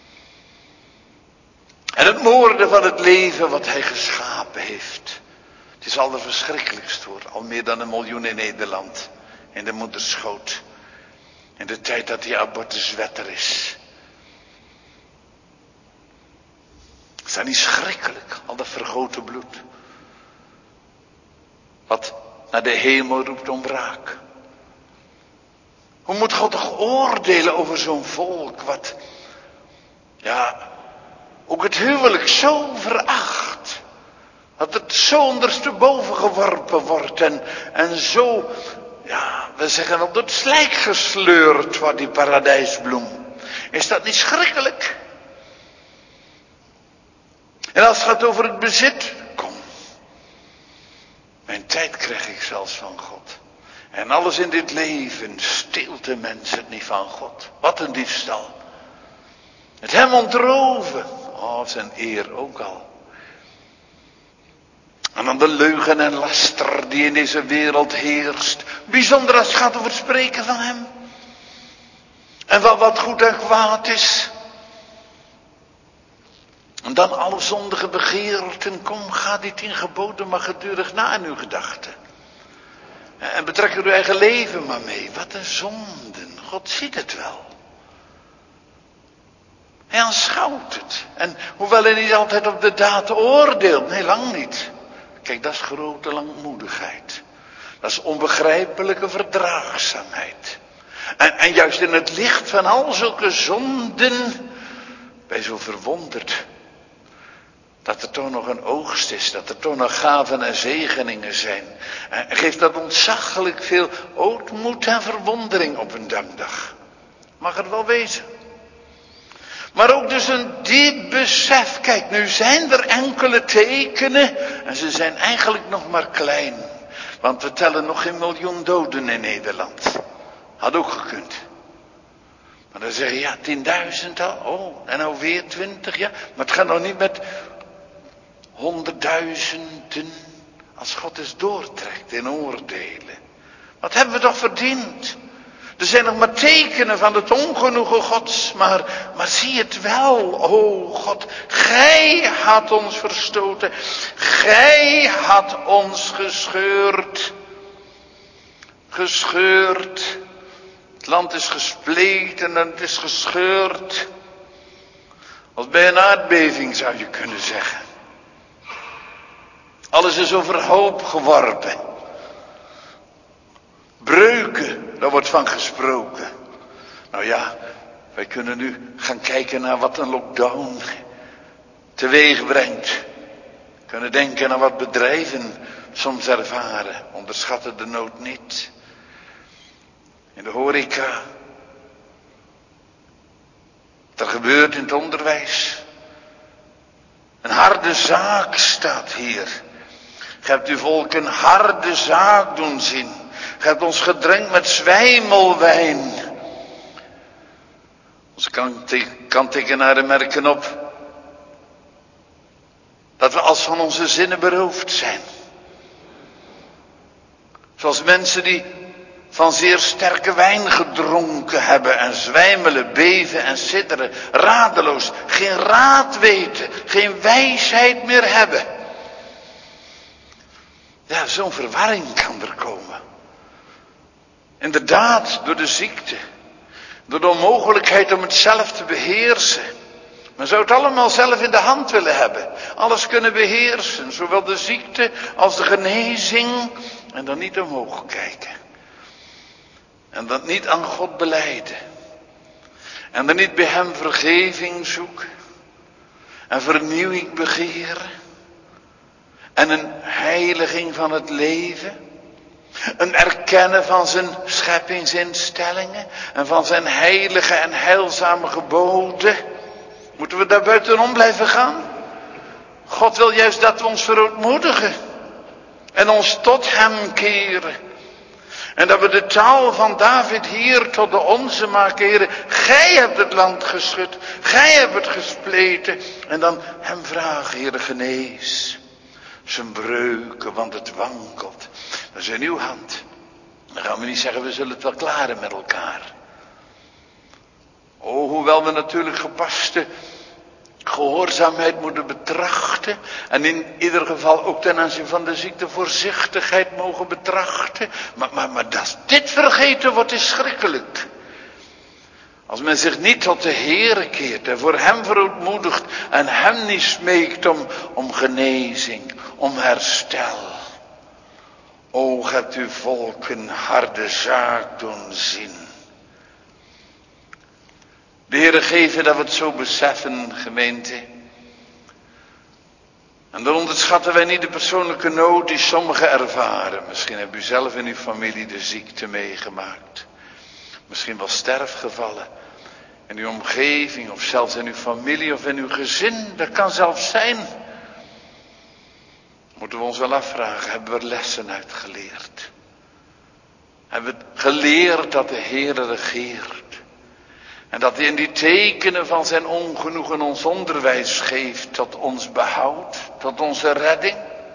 En het moorden van het leven wat hij geschapen heeft. Het is allerverschrikkelijkst hoor. Al meer dan 1 miljoen in Nederland. In de moederschoot. In de tijd dat die abortuswet er is. Is dat niet schrikkelijk? Al dat vergoten bloed. Wat naar de hemel roept om wraak. Hoe moet God toch oordelen over zo'n volk wat, ja, ook het huwelijk zo veracht. Dat het zo ondersteboven geworpen wordt en zo, ja, we zeggen op het slijk gesleurd wordt, die paradijsbloem. Is dat niet schrikkelijk? En als het gaat over het bezit, kom. Mijn tijd krijg ik zelfs van God. En alles in dit leven steelt de mens het niet van God. Wat een diefstal. Het hem ontroven. Oh, zijn eer ook al. En dan de leugen en laster die in deze wereld heerst. Bijzonder als het gaat over het spreken van hem. En wat goed en kwaad is. En dan alle zondige begeerten. Kom, ga die 10 geboden maar gedurig na in uw gedachten. En betrek er uw eigen leven maar mee. Wat een zonden. God ziet het wel. Hij aanschouwt het. En hoewel hij niet altijd op de daad oordeelt. Nee, lang niet. Kijk, dat is grote langmoedigheid. Dat is onbegrijpelijke verdraagzaamheid. En juist in het licht van al zulke zonden. Ben je zo verwonderd. Dat er toch nog een oogst is. Dat er toch nog gaven en zegeningen zijn. En geeft dat ontzaglijk veel ootmoed en verwondering op een dankdag. Mag er wel wezen. Maar ook dus een diep besef. Kijk, nu zijn er enkele tekenen. En ze zijn eigenlijk nog maar klein. Want we tellen nog geen 1 miljoen doden in Nederland. Had ook gekund. Maar dan zeg je, ja, 10.000 al. Oh, en nou weer 20, ja. Maar het gaat nog niet met 100.000. Als God eens doortrekt in oordelen. Wat hebben we toch verdiend? Er zijn nog maar tekenen van het ongenoegen Gods. Maar zie het wel, o God. Gij had ons verstoten. Gij had ons gescheurd. Gescheurd. Het land is gespleten en het is gescheurd. Als bij een aardbeving zou je kunnen zeggen. Alles is overhoop geworpen. Breuken, daar wordt van gesproken. Nou ja, wij kunnen nu gaan kijken naar wat een lockdown teweeg brengt. We kunnen denken aan wat bedrijven soms ervaren. Onderschatten de nood niet. In de horeca. Wat er gebeurt in het onderwijs. Een harde zaak staat hier. Gij hebt uw volk een harde zaak doen zien. Gij hebt ons gedrenkt met zwijmelwijn. Onze kanttekenaren merken op dat we als van onze zinnen beroofd zijn. Zoals mensen die van zeer sterke wijn gedronken hebben en zwijmelen, beven en sidderen, radeloos, geen raad weten, geen wijsheid meer hebben. Ja, zo'n verwarring kan er komen. Inderdaad, door de ziekte. Door de onmogelijkheid om het zelf te beheersen. Men zou het allemaal zelf in de hand willen hebben. Alles kunnen beheersen. Zowel de ziekte als de genezing. En dan niet omhoog kijken. En dat niet aan God belijden. En dan niet bij hem vergeving zoeken. En vernieuwing begeren. En een heiliging van het leven. Een erkennen van zijn scheppingsinstellingen. En van zijn heilige en heilzame geboden. Moeten we daar buitenom blijven gaan? God wil juist dat we ons verootmoedigen. En ons tot hem keren. En dat we de taal van David hier tot de onze maken, Heere. Gij hebt het land geschud. Gij hebt het gespleten. En dan hem vragen, Heere, genees zijn breuken, want het wankelt. Dat is in uw hand. Dan gaan we niet zeggen, we zullen het wel klaren met elkaar. Oh, hoewel we natuurlijk gepaste gehoorzaamheid moeten betrachten. En in ieder geval ook ten aanzien van de ziekte voorzichtigheid mogen betrachten. Maar dat dit vergeten wordt is schrikkelijk. Als men zich niet tot de Heere keert en voor hem verootmoedigt en hem niet smeekt om genezing, om herstel. O, hebt uw volk een harde zaak doen zien. De Heere geven dat we het zo beseffen, gemeente. En dan onderschatten wij niet de persoonlijke nood die sommigen ervaren. Misschien hebt u zelf in uw familie de ziekte meegemaakt. Misschien wel sterfgevallen. In uw omgeving of zelfs in uw familie of in uw gezin. Dat kan zelfs zijn. Moeten we ons wel afvragen, hebben we er lessen uit geleerd? Hebben we geleerd dat de Heere regeert? En dat hij in die tekenen van zijn ongenoegen ons onderwijs geeft tot ons behoud, tot onze redding?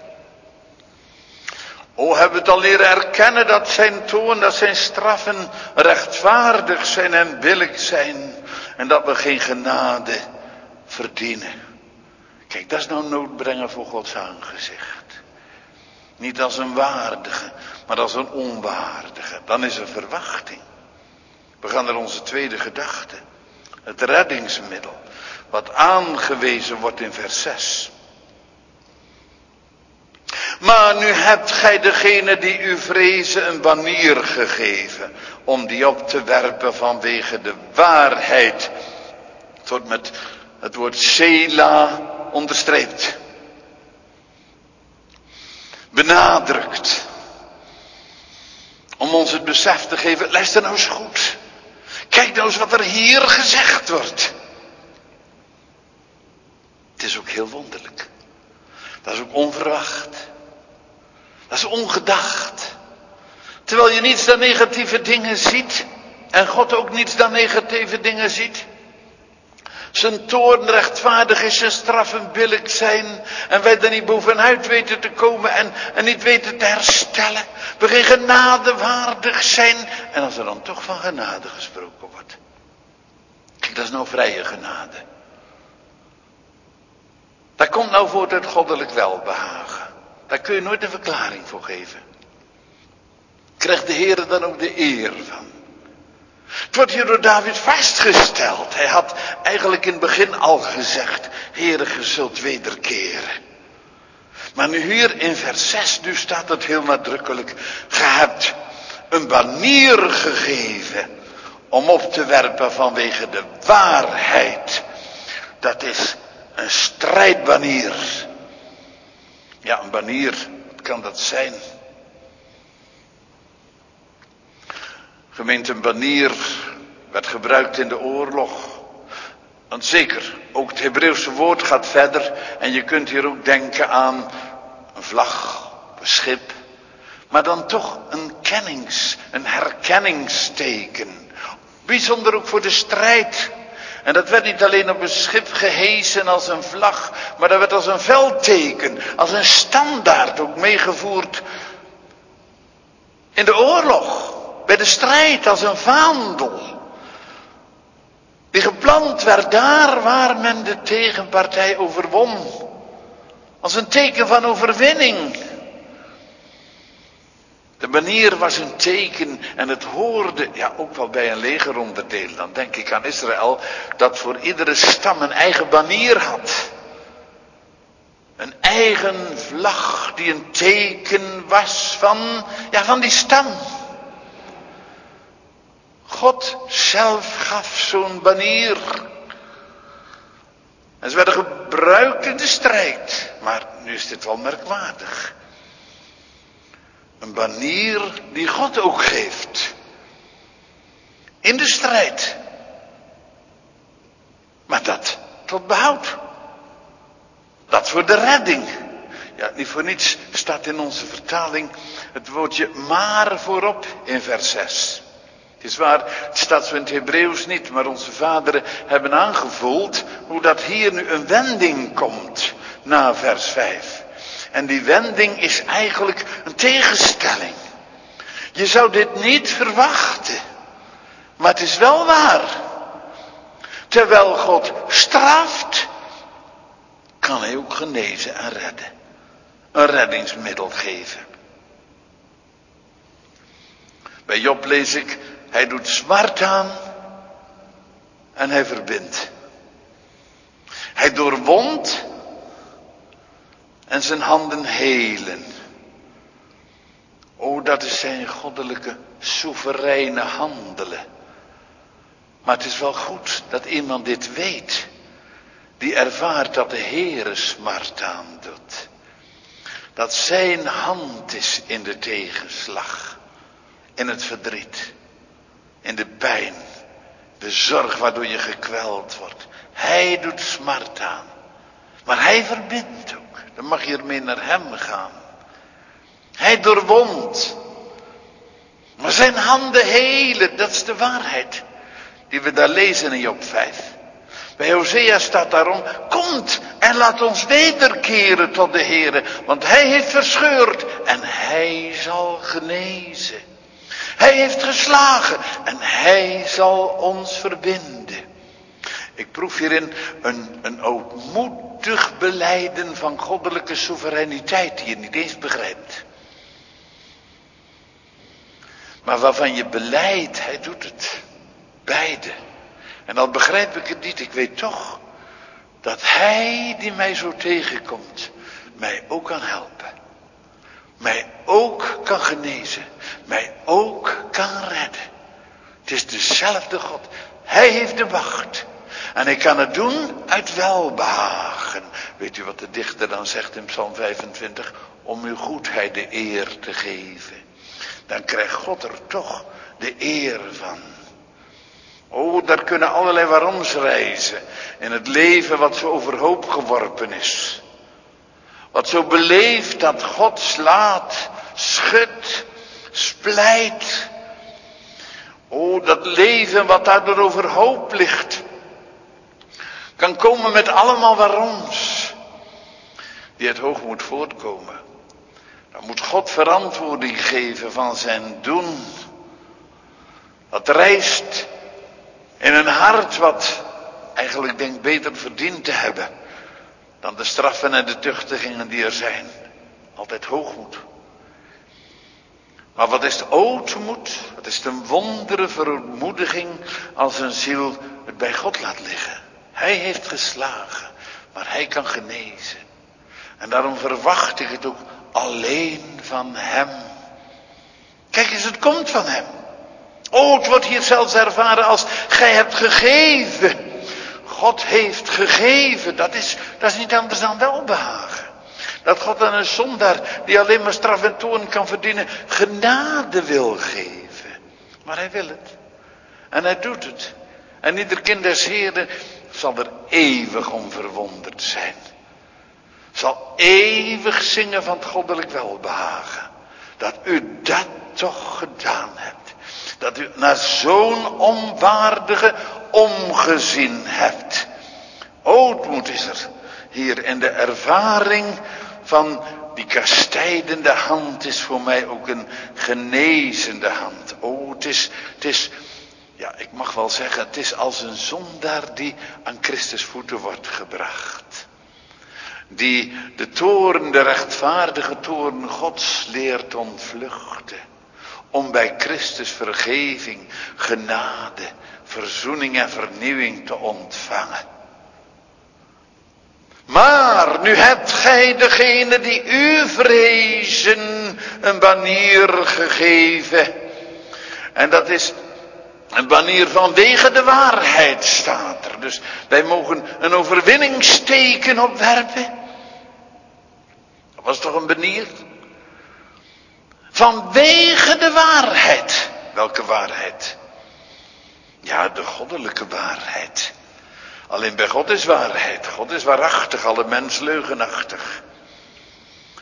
O, hebben we het al leren erkennen dat zijn toorn, dat zijn straffen rechtvaardig zijn en billijk zijn. En dat we geen genade verdienen. Kijk, dat is nou noodbrengen voor Gods aangezicht. Niet als een waardige, maar als een onwaardige. Dan is er verwachting. We gaan naar onze tweede gedachte. Het reddingsmiddel. Wat aangewezen wordt in vers 6. Maar nu hebt gij degene die u vrezen een banier gegeven. Om die op te werpen vanwege de waarheid. Het wordt met het woord Sela onderstreept. Benadrukt. Om ons het besef te geven, luister nou eens goed. Kijk nou eens wat er hier gezegd wordt. Het is ook heel wonderlijk. Dat is ook onverwacht. Dat is ongedacht. Terwijl je niets dan negatieve dingen ziet. En God ook niets dan negatieve dingen ziet. Zijn toorn rechtvaardig is, zijn straffen billijk zijn. En wij er niet bovenuit weten te komen en niet weten te herstellen. We geen genade waardig zijn. En als er dan toch van genade gesproken wordt. Kijk, dat is nou vrije genade. Daar komt nou voort uit goddelijk welbehagen. Daar kun je nooit een verklaring voor geven. Krijgt de Heer dan ook de eer van. Het wordt hier door David vastgesteld. Hij had eigenlijk in het begin al gezegd, Heere, ge zult wederkeren. Maar nu hier in vers 6, nu staat het heel nadrukkelijk. Ge hebt een banier gegeven om op te werpen vanwege de waarheid. Dat is een strijdbanier. Ja, een banier, wat kan dat zijn? Gemeente, een banier werd gebruikt in de oorlog. Want zeker, ook het Hebreeuwse woord gaat verder. En je kunt hier ook denken aan een vlag, een schip. Maar dan toch een herkenningsteken. Bijzonder ook voor de strijd. En dat werd niet alleen op een schip gehesen als een vlag. Maar dat werd als een veldteken, als een standaard ook meegevoerd in de oorlog. Bij de strijd als een vaandel. Die geplant werd daar waar men de tegenpartij overwon. Als een teken van overwinning. De banier was een teken en het hoorde, ja ook wel bij een legeronderdeel. Dan denk ik aan Israël, dat voor iedere stam een eigen banier had. Een eigen vlag die een teken was van die stam. God zelf gaf zo'n banier. En ze werden gebruikt in de strijd. Maar nu is dit wel merkwaardig. Een banier die God ook geeft. In de strijd. Maar dat tot behoud. Dat voor de redding. Ja, niet voor niets staat in onze vertaling het woordje maar voorop in vers 6. Het is waar, het staat zo in het Hebreeuws niet, maar onze vaderen hebben aangevoeld hoe dat hier nu een wending komt na vers 5. En die wending is eigenlijk een tegenstelling. Je zou dit niet verwachten, maar het is wel waar. Terwijl God straft, kan hij ook genezen en redden. Een reddingsmiddel geven. Bij Job lees ik, hij doet smart aan en hij verbindt. Hij doorwondt en zijn handen helen. O, dat is zijn goddelijke, soevereine handelen. Maar het is wel goed dat iemand dit weet. Die ervaart dat de Heere smart aandoet. Dat zijn hand is in de tegenslag. In het verdriet. In de pijn. De zorg waardoor je gekweld wordt. Hij doet smart aan. Maar hij verbindt ook. Dan mag je ermee naar hem gaan. Hij doorwondt. Maar zijn handen helen, dat is de waarheid. Die we daar lezen in Job 5. Bij Hosea staat daarom, komt en laat ons wederkeren tot de Heere. Want hij heeft verscheurd en hij zal genezen. Hij heeft geslagen en hij zal ons verbinden. Ik proef hierin een ootmoedig belijden van goddelijke soevereiniteit die je niet eens begrijpt. Maar waarvan je belijdt, hij doet het. Beide. En al begrijp ik het niet, ik weet toch dat hij die mij zo tegenkomt, mij ook kan helpen. Mij ook kan genezen. Mij ook kan redden. Het is dezelfde God. Hij heeft de macht. En hij kan het doen uit welbehagen. Weet u wat de dichter dan zegt in Psalm 25? Om uw goedheid de eer te geven. Dan krijgt God er toch de eer van. Oh, daar kunnen allerlei waaroms reizen. In het leven wat zo overhoop geworpen is. Wat zo beleeft dat God slaat, schudt, splijt. Oh, dat leven wat daardoor overhoop ligt. Kan komen met allemaal waaroms. Die uit hoogmoed voortkomen. Dan moet God verantwoording geven van zijn doen. Dat rijst in een hart wat eigenlijk denkt beter verdiend te hebben. Dan de straffen en de tuchtigingen die er zijn. Altijd hoogmoed. Maar wat is de ootmoed? Wat is de wondere verootmoediging als een ziel het bij God laat liggen. Hij heeft geslagen, maar hij kan genezen. En daarom verwacht ik het ook alleen van hem. Kijk eens, het komt van hem. Oh, het wordt hier zelfs ervaren als gij hebt gegeven. God heeft gegeven. Dat is niet anders dan welbehagen. Dat God aan een zondaar die alleen maar straf en toorn kan verdienen, genade wil geven. Maar hij wil het. En hij doet het. En ieder kind des Heeren zal er eeuwig om verwonderd zijn. Zal eeuwig zingen van het goddelijk welbehagen. Dat u dat toch gedaan hebt. Dat u naar zo'n onwaardige omgezien hebt. Ootmoed is er hier in de ervaring van die kastijdende hand is voor mij ook een genezende hand. Oh, het is, ja, ik mag wel zeggen, het is als een zondaar die aan Christus voeten wordt gebracht. Die de toorn, de rechtvaardige toorn Gods leert ontvluchten. Om bij Christus vergeving, genade, verzoening en vernieuwing te ontvangen. Maar nu hebt gij degene die u vrezen een banier gegeven. En dat is een banier vanwege de waarheid staat er. Dus wij mogen een overwinningsteken opwerpen. Dat was toch een banier? Vanwege de waarheid. Welke waarheid? Ja, de goddelijke waarheid. Alleen bij God is waarheid. God is waarachtig, alle mens leugenachtig.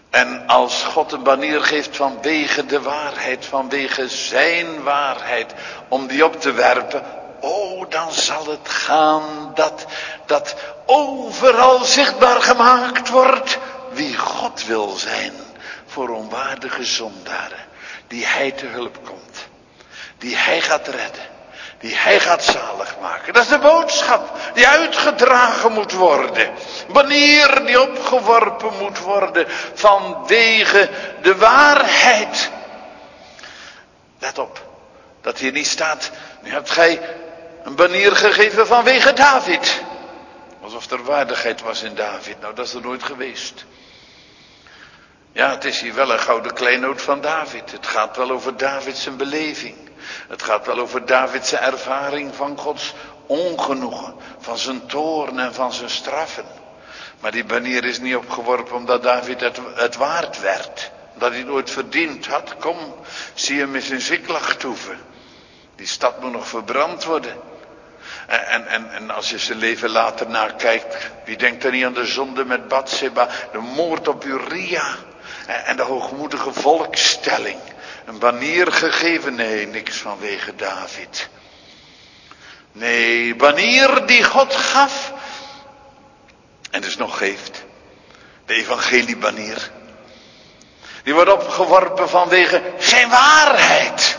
En als God een banier geeft vanwege de waarheid, vanwege zijn waarheid, om die op te werpen, dan zal het gaan dat overal zichtbaar gemaakt wordt wie God wil zijn voor onwaardige zondaren, die hij te hulp komt, die hij gaat redden, die hij gaat zalig maken. Dat is de boodschap die uitgedragen moet worden. Wanneer die opgeworpen moet worden vanwege de waarheid. Let op, dat hier niet staat, nu hebt gij een banier gegeven vanwege David. Alsof er waardigheid was in David. Nou, dat is er nooit geweest. Ja, het is hier wel een gouden kleinood van David. Het gaat wel over Davids zijn beleving. Het gaat wel over Davids ervaring van Gods ongenoegen, van zijn toorn en van zijn straffen. Maar die banier is niet opgeworpen omdat David het waard werd. Dat hij het ooit verdiend had. Kom, zie hem eens in Ziklag toeven. Die stad moet nog verbrand worden. En als je zijn leven later nakijkt, wie denkt er niet aan de zonde met Batseba, de moord op Uria en de hoogmoedige volkstelling. Een banier gegeven, nee, niks vanwege David. Nee, banier die God gaf en dus nog geeft. De evangeliebanier. Die wordt opgeworpen vanwege zijn waarheid.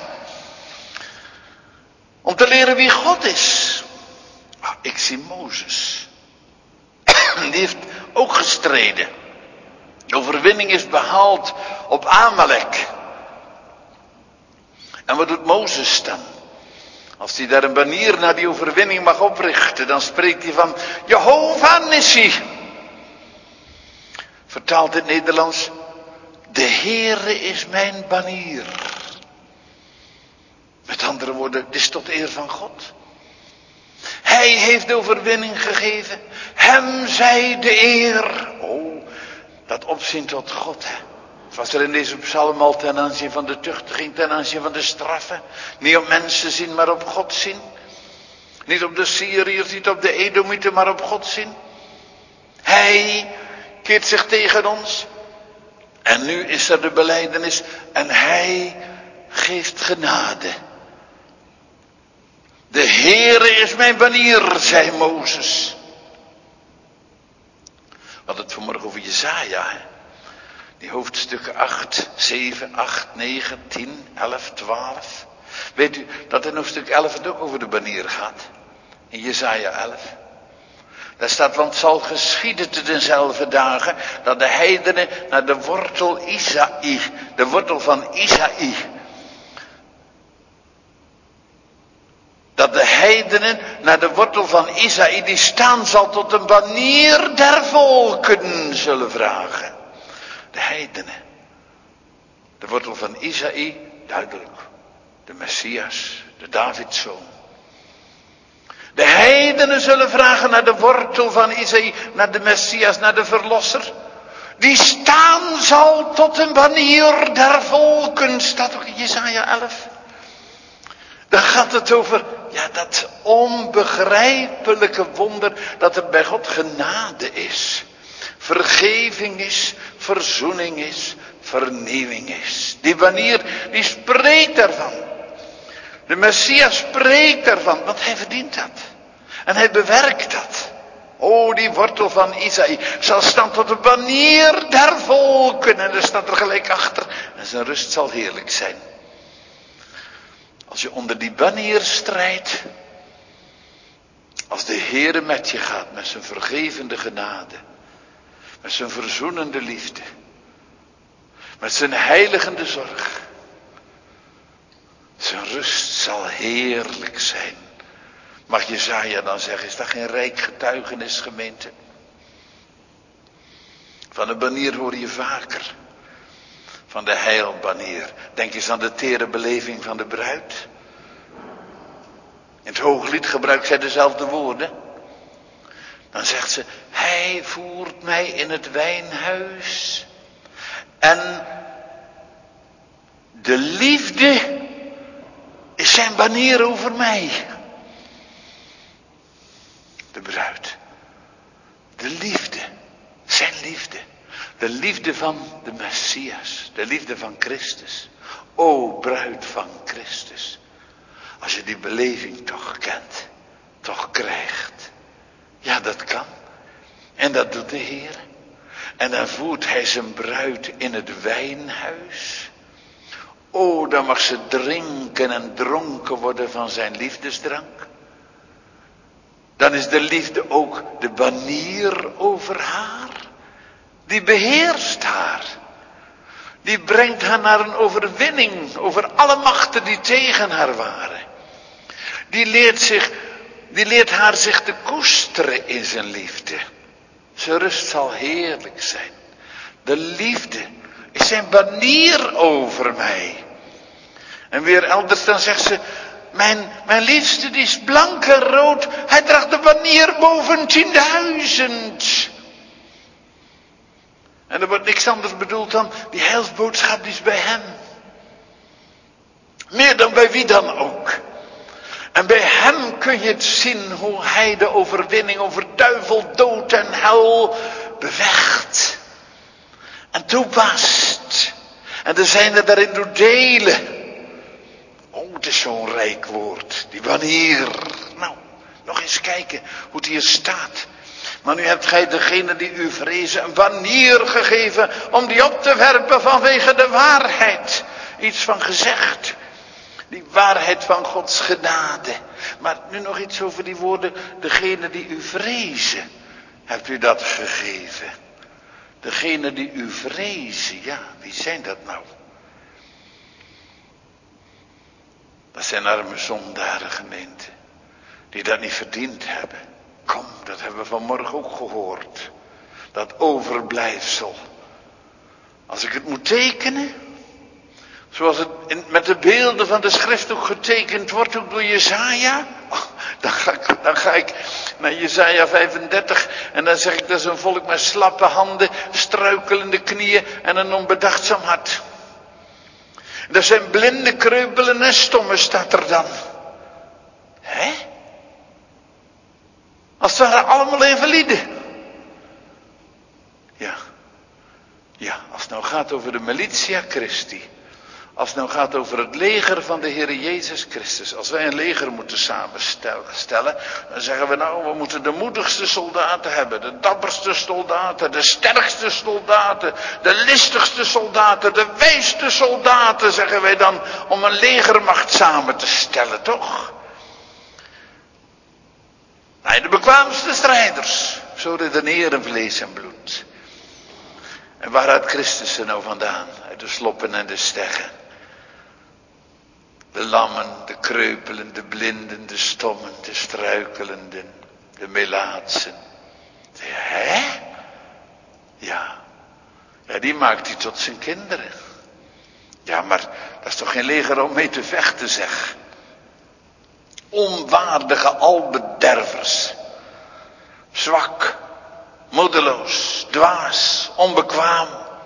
Om te leren wie God is. Ik zie Mozes. Die heeft ook gestreden. De overwinning is behaald op Amalek. En wat doet Mozes dan? Als hij daar een banier naar die overwinning mag oprichten, dan spreekt hij van Jehovah Nissi. Vertaald in het Nederlands, de Heere is mijn banier. Met andere woorden, het is tot eer van God. Hij heeft de overwinning gegeven. Hem zij de eer. Oh, dat opzien tot God, hè. Het was er in deze psalm al ten aanzien van de tuchtiging, ten aanzien van de straffen. Niet op mensen zien, maar op God zien. Niet op de Syriërs, niet op de Edomieten, maar op God zien. Hij keert zich tegen ons. En nu is er de belijdenis. En hij geeft genade. De Heere is mijn banier, zei Mozes. We hadden het vanmorgen over Jesaja, hè? Die hoofdstukken 8, 7, 8, 9, 10, 11, 12. Weet u dat in hoofdstuk 11 het ook over de banier gaat? In Jesaja 11. Daar staat, want het zal geschieden te denzelfde dagen, dat de heidenen naar de wortel Isaï, de wortel van Isaï. Dat de heidenen naar de wortel van Isaï, die staan zal tot een banier der volken, zullen vragen. De heidenen. De wortel van Isaï, duidelijk. De Messias, de Davidszoon. De heidenen zullen vragen naar de wortel van Isaï, naar de Messias, naar de Verlosser. Die staan zal tot een banier der volken, staat ook in Jesaja 11. Dan gaat het over, dat onbegrijpelijke wonder dat er bij God genade is. Vergeving is, verzoening is, vernieuwing is. Die banier, die spreekt daarvan. De Messias spreekt daarvan, want hij verdient dat. En hij bewerkt dat. O, die wortel van Isaï zal staan tot een banier der volken. En er staat er gelijk achter, en zijn rust zal heerlijk zijn. Als je onder die banier strijdt, als de Heere met je gaat, met zijn vergevende genade, met zijn verzoenende liefde, met zijn heiligende zorg, zijn rust zal heerlijk zijn. Mag Jesaja dan zeggen, is dat geen rijk getuigenis, gemeente? Van een banier hoor je vaker. Van de heilbanier. Denk eens aan de tere beleving van de bruid. In het Hooglied gebruikt zij dezelfde woorden. Dan zegt ze, hij voert mij in het wijnhuis. En de liefde is zijn banier over mij. De bruid. De liefde. Zijn liefde. De liefde van de Messias. De liefde van Christus. O bruid van Christus. Als je die beleving toch kent. Toch krijgt. Ja, dat kan. En dat doet de Heer. En dan voert hij zijn bruid in het wijnhuis. O, dan mag ze drinken en dronken worden van zijn liefdesdrank. Dan is de liefde ook de banier over haar. Die beheerst haar. Die brengt haar naar een overwinning over alle machten die tegen haar waren. Die leert haar zich te koesteren in zijn liefde. Zijn rust zal heerlijk zijn. De liefde is zijn banier over mij. En weer elders dan zegt ze, mijn liefste die is blank en rood. Hij draagt de banier boven 10.000. En er wordt niks anders bedoeld dan, die heilsboodschap die is bij hem. Meer dan bij wie dan ook. En bij hem kun je het zien hoe hij de overwinning over duivel, dood en hel bevecht. En toepast. En er zijn er daarin doet delen. Oh, het is zo'n rijk woord. Die banier. Nou, nog eens kijken hoe het hier staat. Maar nu hebt gij degene die u vrezen een banier gegeven om die op te werpen vanwege de waarheid. Iets van gezegd. Die waarheid van Gods genade. Maar nu nog iets over die woorden. Degene die u vrezen. Hebt u dat gegeven? Degene die u vrezen. Ja, wie zijn dat nou? Dat zijn arme zondaren, gemeente. Die dat niet verdiend hebben. Kom, dat hebben we vanmorgen ook gehoord. Dat overblijfsel. Als ik het moet tekenen. Zoals het met de beelden van de schrift ook getekend wordt, ook door Jesaja. Oh, dan ga ik naar Jesaja 35 en dan zeg ik, dat is een volk met slappe handen, struikelende knieën en een onbedachtzaam hart. Dat zijn blinde, kreupelen en stommen, staat er dan. Hè? Als het waren allemaal invalide. Ja, als het nou gaat over de militia Christi. Als het nou gaat over het leger van de Heer Jezus Christus. Als wij een leger moeten samenstellen. Dan zeggen we nou, we moeten de moedigste soldaten hebben. De dapperste soldaten. De sterkste soldaten. De listigste soldaten. De wijste soldaten, zeggen wij dan. Om een legermacht samen te stellen, toch? Nee, de bekwaamste strijders. Zo redeneren vlees en bloed. En waaruit Christus er nou vandaan? Uit de sloppen en de steggen. De lammen, de kreupelen, de blinden, de stommen, de struikelenden, de melaatsen. Hè? Ja, die maakt hij tot zijn kinderen. Ja, maar dat is toch geen leger om mee te vechten, zeg. Onwaardige albedervers. Zwak, moedeloos, dwaas, onbekwaam,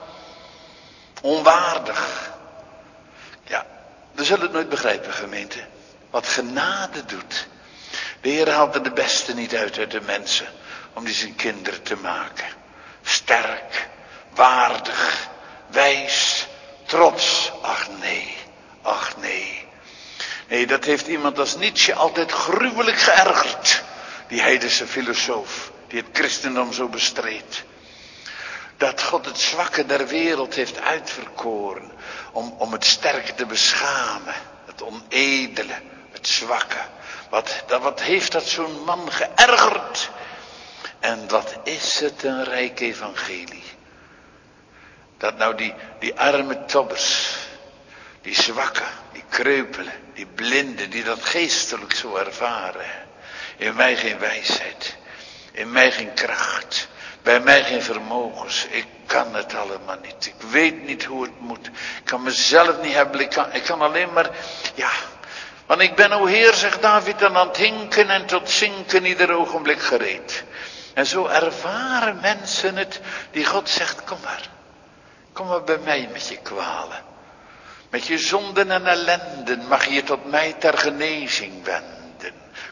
onwaardig. Ja, we zullen het nooit begrijpen, gemeente. Wat genade doet. De Heer haalt er de beste niet uit de mensen. Om die zijn kinderen te maken. Sterk, waardig, wijs, trots. Ach nee, ach nee. Nee, dat heeft iemand als Nietzsche altijd gruwelijk geërgerd. Die heidense filosoof. Die het christendom zo bestreed. Dat God het zwakke der wereld heeft uitverkoren. Om het sterke te beschamen. Het onedele. Het zwakke. Wat heeft dat zo'n man geërgerd. En wat is het een rijk evangelie. Dat nou die arme tobbers. Die zwakken. Die kreupelen. Die blinden. Die dat geestelijk zo ervaren. In mij geen wijsheid. In mij geen kracht. Bij mij geen vermogens. Ik kan het allemaal niet. Ik weet niet hoe het moet. Ik kan mezelf niet hebben. Ik kan alleen maar. Ja. Want ik ben, o Heer, zegt David, dan aan het hinken en tot zinken ieder ogenblik gereed. En zo ervaren mensen het. Die God zegt, kom maar. Kom maar bij mij met je kwalen. Met je zonden en ellenden mag je je tot mij ter genezing wenden.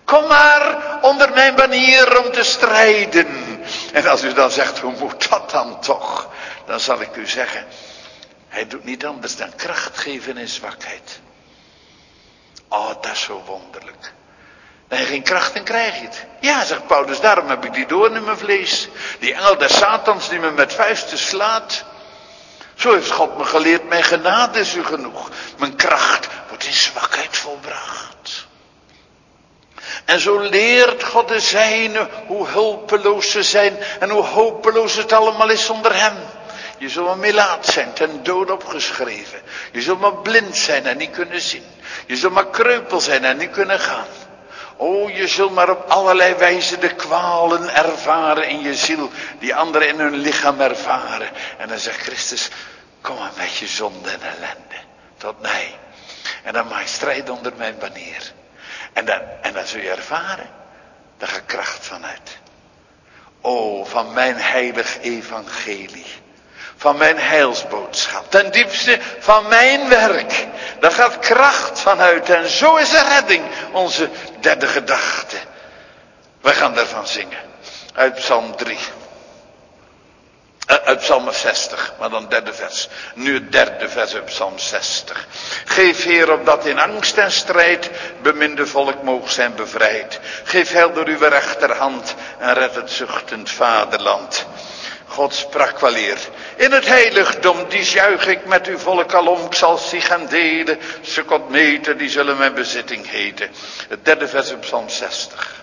Kom maar onder mijn banier om te strijden. En als u dan zegt, hoe moet dat dan toch? Dan zal ik u zeggen, hij doet niet anders dan kracht geven in zwakheid. Oh, dat is zo wonderlijk. Dan heb je geen kracht en krijg je het. Ja, zegt Paulus, daarom heb ik die doorn in mijn vlees. Die engel des Satans die me met vuisten slaat. Zo heeft God me geleerd, mijn genade is u genoeg. Mijn kracht wordt in zwakheid volbracht. En zo leert God de zijnen hoe hulpeloos ze zijn en hoe hopeloos het allemaal is zonder hem. Je zult maar melaat zijn, ten dood opgeschreven. Je zult maar blind zijn en niet kunnen zien. Je zult maar kreupel zijn en niet kunnen gaan. Oh, je zult maar op allerlei wijze de kwalen ervaren in je ziel, die anderen in hun lichaam ervaren. En dan zegt Christus, kom maar met je zonde en ellende, tot mij. En dan mag je strijden onder mijn banier. En dan zul je ervaren, daar gaat kracht van uit. Oh, van mijn heilig evangelie. Van mijn heilsboodschap. Ten diepste van mijn werk. Daar gaat kracht van uit. En zo is de redding onze derde gedachte. We gaan daarvan zingen. Uit Psalm 3. Uit Psalm 60, maar dan derde vers. Nu het derde vers uit Psalm 60. Geef Heer opdat in angst en strijd beminde volk moog zijn bevrijd. Geef heil door uw rechterhand en red het zuchtend vaderland. God sprak wel eer. In het heiligdom, die juich ik met uw volk alom. Ik zal zich gaan delen. Sukkot meten, die zullen mijn bezitting heten. Het derde vers uit Psalm 60.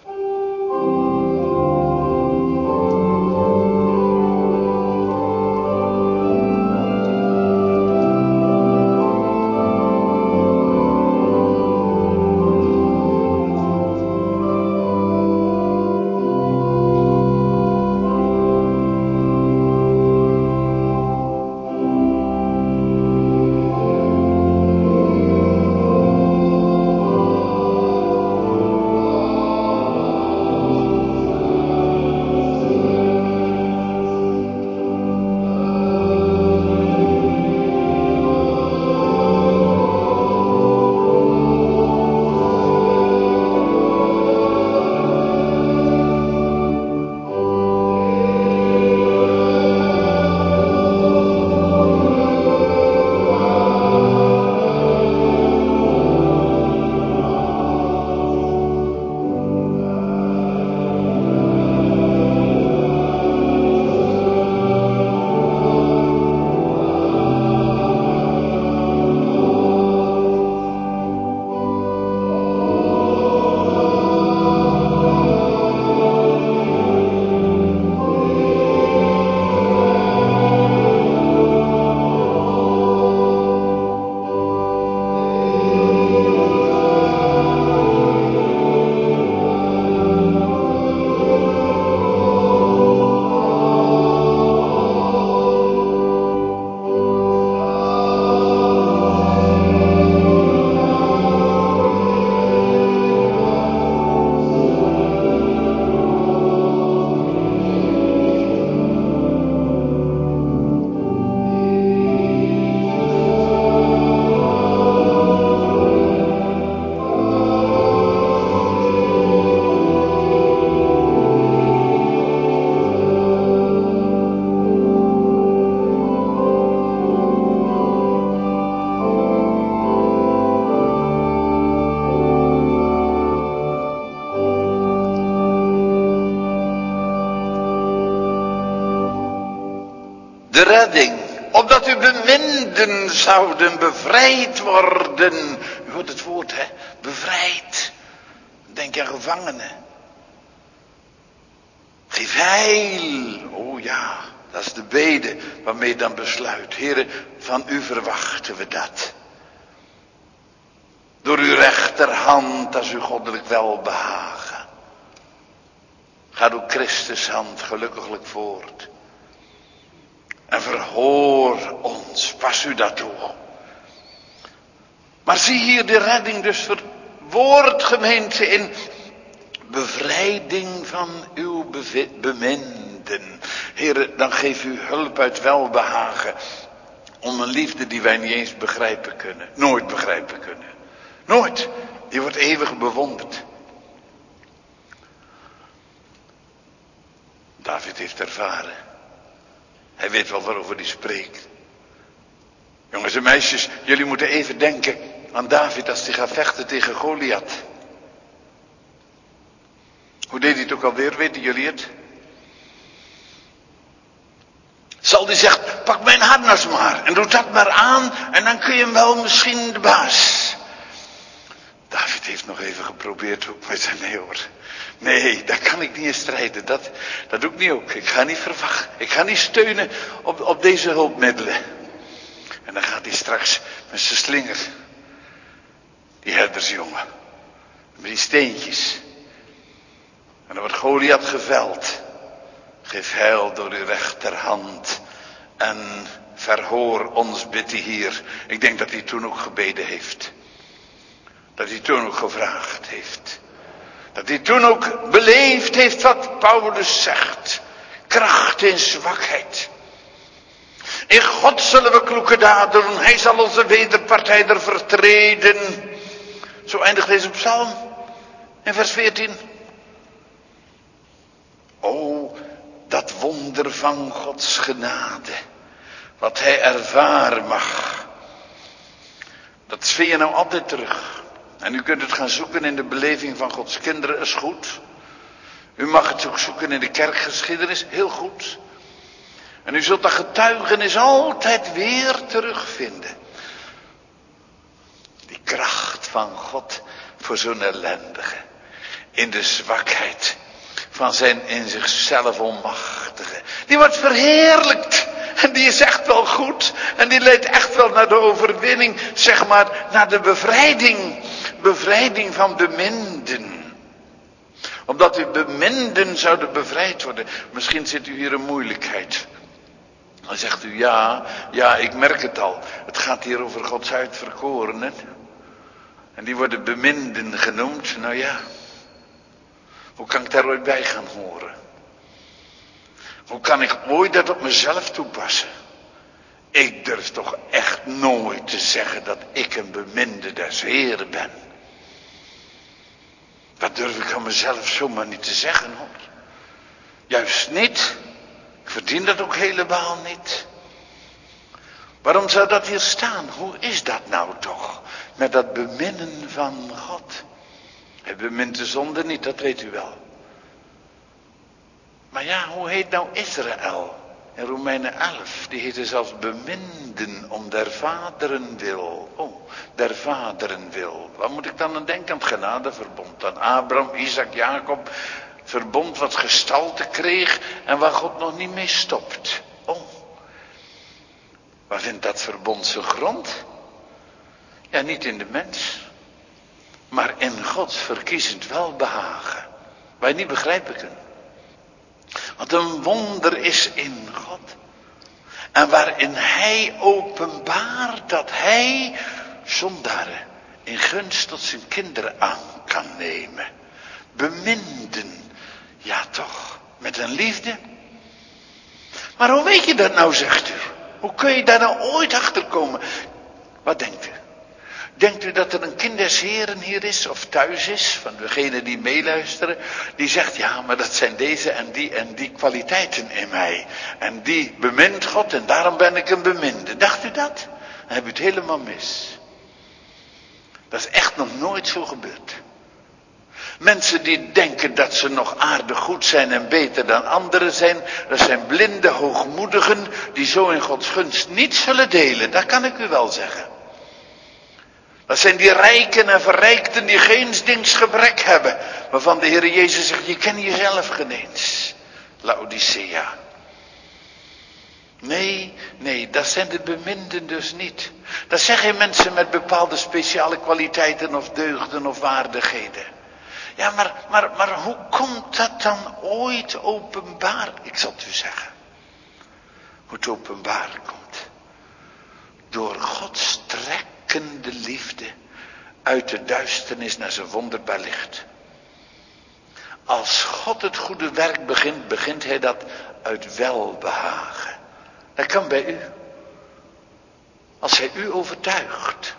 De redding, opdat uw beminden zouden bevrijd worden. U hoort het woord, hè? Bevrijd. Denk aan gevangenen. Geef heil. Oh ja, dat is de bede waarmee je dan besluit. Heere, van u verwachten we dat. Door uw rechterhand als uw goddelijk welbehagen. Ga door Christus hand gelukkiglijk voort. En verhoor ons, pas u dat toe. Maar zie hier de redding dus verwoord, gemeente, in bevrijding van uw beminden. Heere, dan geef u hulp uit welbehagen. Om een liefde die wij niet eens begrijpen kunnen. Nooit begrijpen kunnen. Nooit. Die wordt eeuwig bewonderd. David heeft ervaren. Hij weet wel waarover hij spreekt. Jongens en meisjes, jullie moeten even denken aan David als hij gaat vechten tegen Goliath. Hoe deed hij het ook alweer, weten jullie het? Zal die zegt, pak mijn harnas maar en doe dat maar aan en dan kun je hem wel misschien de baas. David heeft nog even geprobeerd ook met zijn nee hoor. Nee, daar kan ik niet in strijden. Dat doe ik niet ook. Ik ga niet verwachten. Ik ga niet steunen op deze hulpmiddelen. En dan gaat hij straks met zijn slinger. Die herdersjongen. Met die steentjes. En dan wordt Goliath geveld. Geef heil door uw rechterhand. En verhoor ons, bidt hij hier. Ik denk dat hij toen ook gebeden heeft. Dat hij toen ook gevraagd heeft. Dat hij toen ook beleefd heeft wat Paulus zegt. Kracht in zwakheid. In God zullen we kloeke daden doen. Hij zal onze wederpartij er vertreden. Zo eindigt deze psalm. In vers 14. O, dat wonder van Gods genade. Wat hij ervaren mag. Dat vind je nou altijd terug. En u kunt het gaan zoeken in de beleving van Gods kinderen, is goed. U mag het ook zoeken in de kerkgeschiedenis, heel goed. En u zult dat getuigenis altijd weer terugvinden. Die kracht van God voor zo'n ellendige. In de zwakheid van zijn in zichzelf onmachtige. Die wordt verheerlijkt. En die is echt wel goed. En die leidt echt wel naar de overwinning. Zeg maar naar de bevrijding. Bevrijding van beminden. Omdat u beminden zouden bevrijd worden. Misschien zit u hier in moeilijkheid. Dan zegt u ja, ik merk het al. Het gaat hier over Gods uitverkorenen. En die worden beminden genoemd. Nou ja. Hoe kan ik daar ooit bij gaan horen? Hoe kan ik ooit dat op mezelf toepassen? Ik durf toch echt nooit te zeggen dat ik een beminde des Heren ben. Dat durf ik aan mezelf zomaar niet te zeggen hoor. Juist niet. Ik verdien dat ook helemaal niet. Waarom zou dat hier staan? Hoe is dat nou toch? Met dat beminnen van God. Hij bemint de zonde niet, dat weet u wel. Maar ja, hoe heet nou Israël? In Romeinen 11, die heette zelfs beminden om der vaderen wil. Oh, der vaderen wil. Wat moet ik dan aan denken? Aan het genadeverbond. Aan Abraham, Isaac, Jacob. Verbond wat gestalte kreeg en waar God nog niet mee stopt. Oh, waar vindt dat verbond zijn grond? Ja, niet in de mens. Maar in Gods verkiezend welbehagen. Waar je niet begrijpen kunt. Wat een wonder is in God. En waarin hij openbaart dat hij zondaren in gunst tot zijn kinderen aan kan nemen. Beminden. Ja toch, met een liefde. Maar hoe weet je dat nou, zegt u? Hoe kun je daar nou ooit achter komen? Wat denkt u? Denkt u dat er een kind des Heren hier is of thuis is, van degene die meeluisteren, die zegt, ja, maar dat zijn deze en die kwaliteiten in mij. En die bemint God en daarom ben ik een beminde. Dacht u dat? Dan heb u het helemaal mis. Dat is echt nog nooit zo gebeurd. Mensen die denken dat ze nog aardig goed zijn en beter dan anderen zijn, dat zijn blinde hoogmoedigen die zo in Gods gunst niet zullen delen. Dat kan ik u wel zeggen. Dat zijn die rijken en verrijkten die geen gebrek hebben. Waarvan de Heer Jezus zegt, je kent jezelf geen eens. Laodicea. Nee, dat zijn de beminden dus niet. Dat zijn geen mensen met bepaalde speciale kwaliteiten of deugden of waardigheden. Ja, maar hoe komt dat dan ooit openbaar? Ik zal het u zeggen. Hoe het openbaar komt. Door Gods trekkende liefde uit de duisternis naar zijn wonderbaar licht. Als God het goede werk begint, begint hij dat uit welbehagen. Dat kan bij u. Als hij u overtuigt.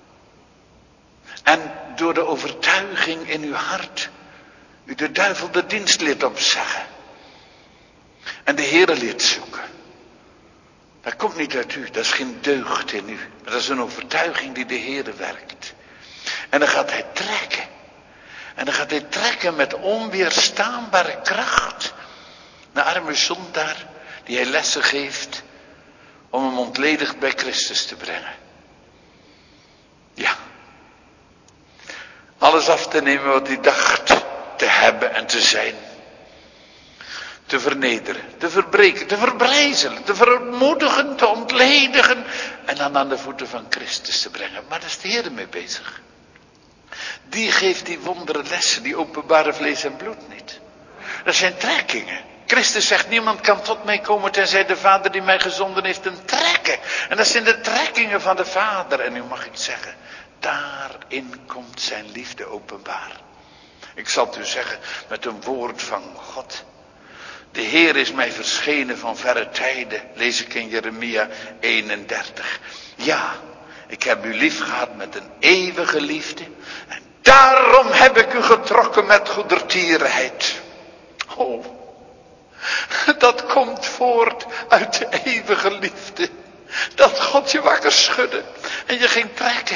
En door de overtuiging in uw hart u de duivel de dienst leert opzeggen. En de Heere leert zoeken. Dat komt niet uit u, dat is geen deugd in u. Maar dat is een overtuiging die de Heere werkt. En dan gaat hij trekken. En dan gaat hij trekken met onweerstaanbare kracht. Een arme zondaar die hij lessen geeft om hem ontledigd bij Christus te brengen. Ja. Alles af te nemen wat hij dacht te hebben en te zijn. Te vernederen, te verbreken, te verbrijzelen, te verontmoedigen, te ontledigen. En dan aan de voeten van Christus te brengen. Maar daar is de Heer mee bezig. Die geeft die wondere lessen, die openbare vlees en bloed niet. Dat zijn trekkingen. Christus zegt, niemand kan tot mij komen tenzij de Vader die mij gezonden heeft hem trekken. En dat zijn de trekkingen van de Vader. En nu mag ik zeggen, daarin komt zijn liefde openbaar. Ik zal het u zeggen met een woord van God. De Heer is mij verschenen van verre tijden, lees ik in Jeremia 31. Ja, ik heb u lief gehad met een eeuwige liefde. En daarom heb ik u getrokken met goedertierenheid. Oh, dat komt voort uit de eeuwige liefde. Dat God je wakker schudde en je ging trekken.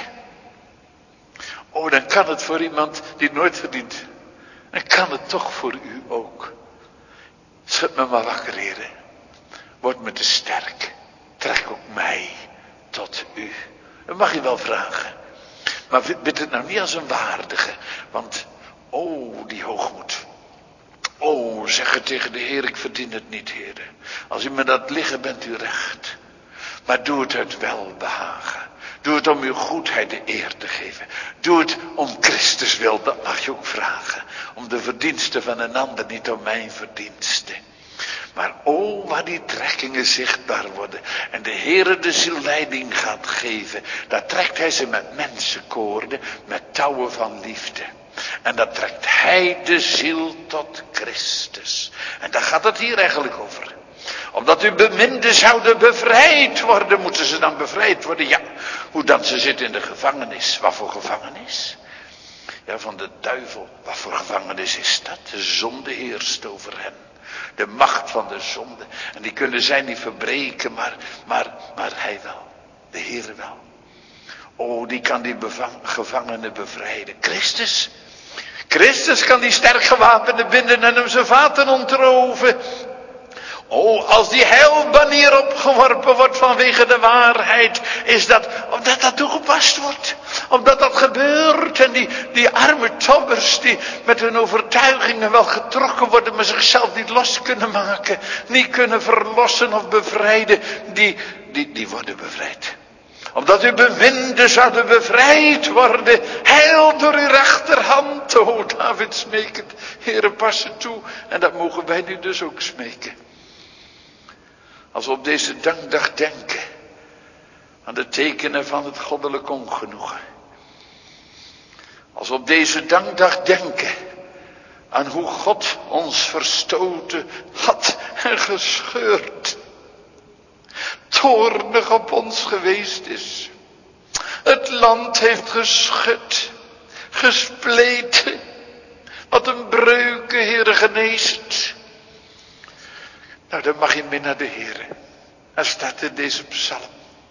Oh, dan kan het voor iemand die het nooit verdient. Dan kan het toch voor u ook. Schud me maar wakker, heren. Word me te sterk. Trek ook mij tot u. Dat mag je wel vragen. Maar bid het nou niet als een waardige. Want, oh, die hoogmoed. Oh, zeg het tegen de Heer, ik verdien het niet, heren. Als u me dat liggen, bent u recht. Maar doe het uit welbehagen. Doe het om uw goedheid de eer te geven. Doe het om Christus wil, dat mag je ook vragen. Om de verdiensten van een ander, niet om mijn verdiensten. Maar oh, waar die trekkingen zichtbaar worden. En de Heere de ziel leiding gaat geven. Daar trekt hij ze met mensenkoorden, met touwen van liefde. En dat trekt hij de ziel tot Christus. En daar gaat het hier eigenlijk over. Omdat uw beminden zouden bevrijd worden. Moeten ze dan bevrijd worden? Ja. Hoe dan? Ze zitten in de gevangenis. Wat voor gevangenis? Ja, van de duivel. Wat voor gevangenis is dat? De zonde heerst over hen. De macht van de zonde. En die kunnen zij niet verbreken, maar hij wel. De Heer wel. Oh, die kan die gevangenen bevrijden. Christus. Christus kan die sterk gewapende binden en hem zijn vaten ontroven. Oh, als die heilbanier opgeworpen wordt vanwege de waarheid, is dat, omdat dat toegepast wordt. Omdat dat gebeurt en die arme tobbers die met hun overtuigingen wel getrokken worden, maar zichzelf niet los kunnen maken, niet kunnen verlossen of bevrijden, die worden bevrijd. Omdat uw beminden zouden bevrijd worden, heil door uw rechterhand. O, David smeekend, Heere, pas het toe. En dat mogen wij nu dus ook smeken. Als we op deze dankdag denken aan de tekenen van het goddelijk ongenoegen. Als we op deze dankdag denken aan hoe God ons verstoten had en gescheurd. Toornig op ons geweest is. Het land heeft geschud, gespleten. Wat een breuken, Heere, geneest. Nou, dan mag je mee naar de Heere. Er staat in deze psalm.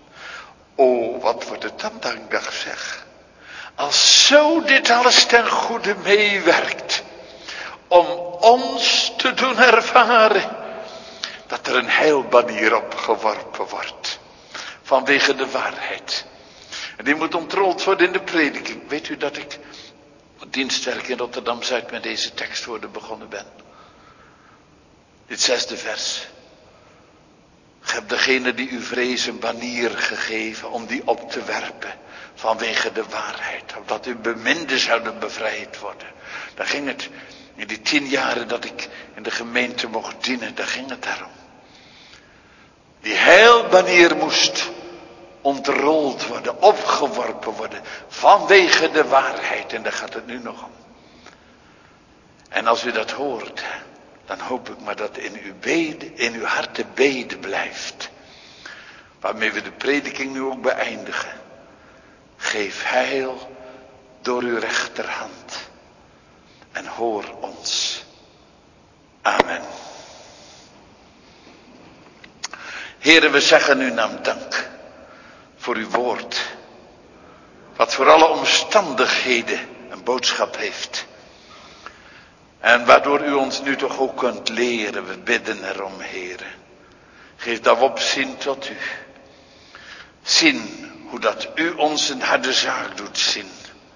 O, wat wordt het dan dankdag, zeg. Als zo dit alles ten goede meewerkt. Om ons te doen ervaren. Dat er een heilbanier opgeworpen wordt. Vanwege de waarheid. En die moet ontrold worden in de prediking. Weet u dat ik dienstwerk in Rotterdam-Zuid met deze tekstwoorden begonnen ben? Dit 6e vers. Ge hebt degene die u vrezen een banier gegeven om die op te werpen. Vanwege de waarheid. Opdat uw beminden zouden bevrijd worden. Daar ging het. In die 10 jaren dat ik in de gemeente mocht dienen. Daar ging het daarom. Die heilbanier moest ontrold worden. Opgeworpen worden. Vanwege de waarheid. En daar gaat het nu nog om. En als u dat hoort. Dan hoop ik maar dat in uw hart de bede blijft. Waarmee we de prediking nu ook beëindigen. Geef heil door uw rechterhand. En hoor ons. Amen. Heren, we zeggen uw naam dank voor uw woord. Wat voor alle omstandigheden een boodschap heeft. En waardoor u ons nu toch ook kunt leren. We bidden erom, heren. Geef dat opzien tot u. Zien hoe dat u ons een harde zaak doet zien.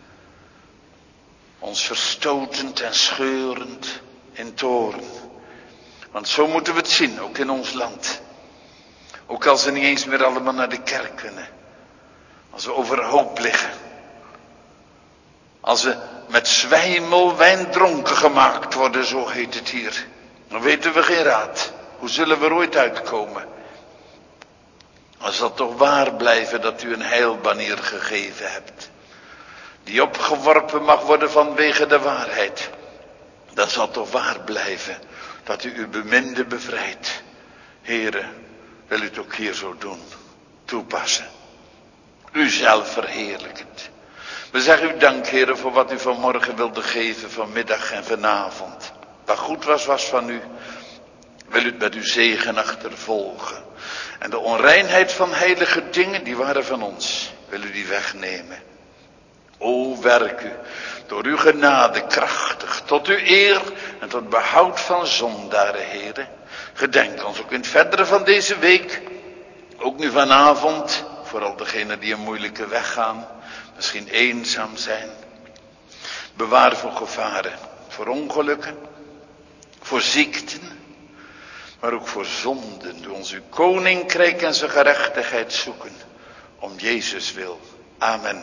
Ons verstotend en scheurend in toorn. Want zo moeten we het zien, ook in ons land. Ook als ze niet eens meer allemaal naar de kerk kunnen. Als we overhoop liggen. Als we met zwijmel wijn dronken gemaakt worden, zo heet het hier. Dan weten we geen raad. Hoe zullen we er ooit uitkomen? Als dat toch waar blijven dat u een heilbanier gegeven hebt. Die opgeworpen mag worden vanwege de waarheid. Dat zal toch waar blijven. Dat u uw beminde bevrijdt. Here, wil u het ook hier zo doen. Toepassen. U zelf verheerlijkend. We zeggen u dank, heren, voor wat u vanmorgen wilde geven, vanmiddag en vanavond. Wat goed was van u. Wil u het met uw zegen achtervolgen. En de onreinheid van heilige dingen, die waren van ons. Wil u die wegnemen. O, werk u door uw genade krachtig, tot uw eer en tot behoud van zondaren, heren. Gedenk ons ook in het verdere van deze week, ook nu vanavond, vooral degenen die een moeilijke weg gaan, misschien eenzaam zijn. Bewaar voor gevaren, voor ongelukken, voor ziekten, maar ook voor zonden. Doe ons uw koninkrijk en zijn gerechtigheid zoeken, om Jezus wil. Amen.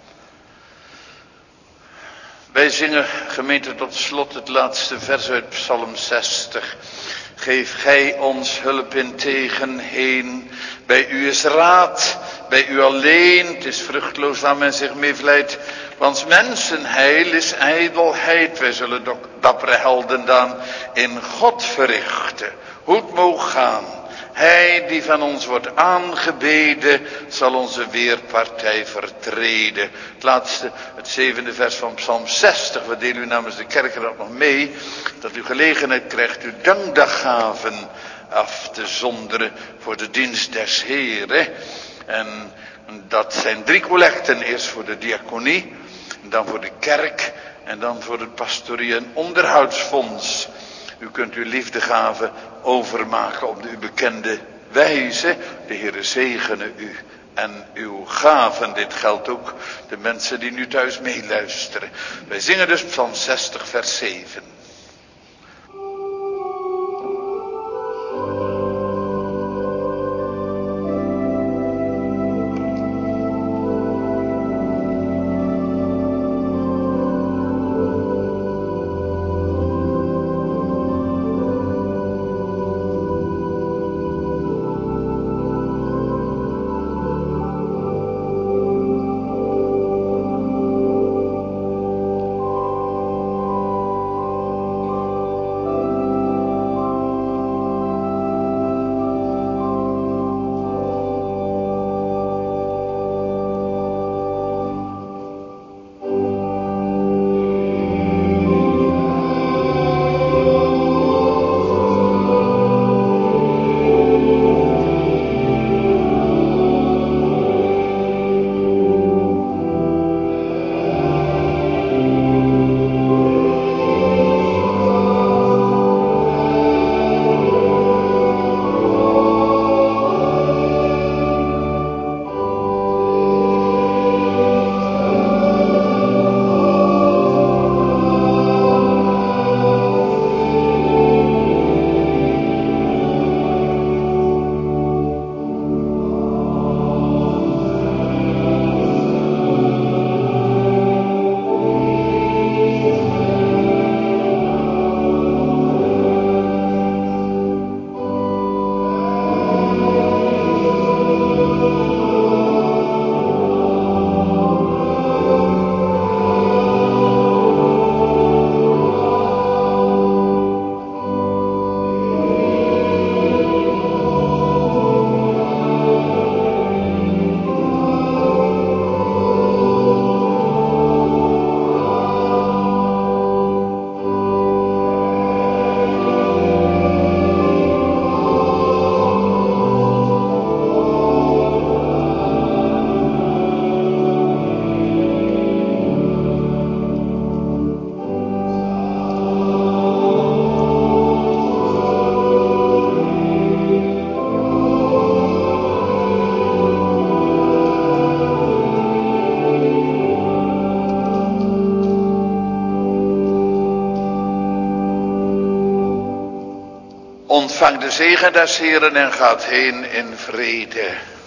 Wij zingen, gemeente, tot slot het laatste vers uit Psalm 60. Geef gij ons hulp in tegen heen. Bij u is raad, bij u alleen. Het is vruchtloos waar men zich mee vlijt. Want mensenheil is ijdelheid. Wij zullen dappere helden dan in God verrichten. Hoe het mogen gaan. Hij die van ons wordt aangebeden, zal onze weerpartij vertreden. Het laatste, het 7e vers van Psalm 60. We delen u namens de kerkraad nog mee. Dat u gelegenheid krijgt uw dankdaggaven af te zonderen voor de dienst des Heren. En dat zijn 3 collecten. Eerst voor de diaconie, dan voor de kerk en dan voor het pastorie- en onderhoudsfonds. U kunt uw liefdegaven overmaken op de u bekende wijze. De Heere zegene u en uw gaven. Dit geldt ook de mensen die nu thuis meeluisteren. Wij zingen dus Psalm 60 vers 7. Ontvang de zegen des Heeren en gaat heen in vrede.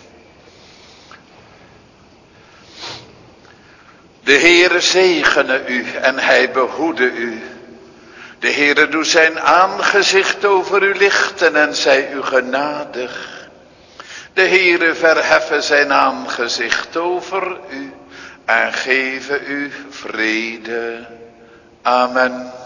De Heere zegene u en hij behoede u. De Heere doet zijn aangezicht over u lichten en zij u genadig. De Heere verheffen zijn aangezicht over u en geven u vrede. Amen.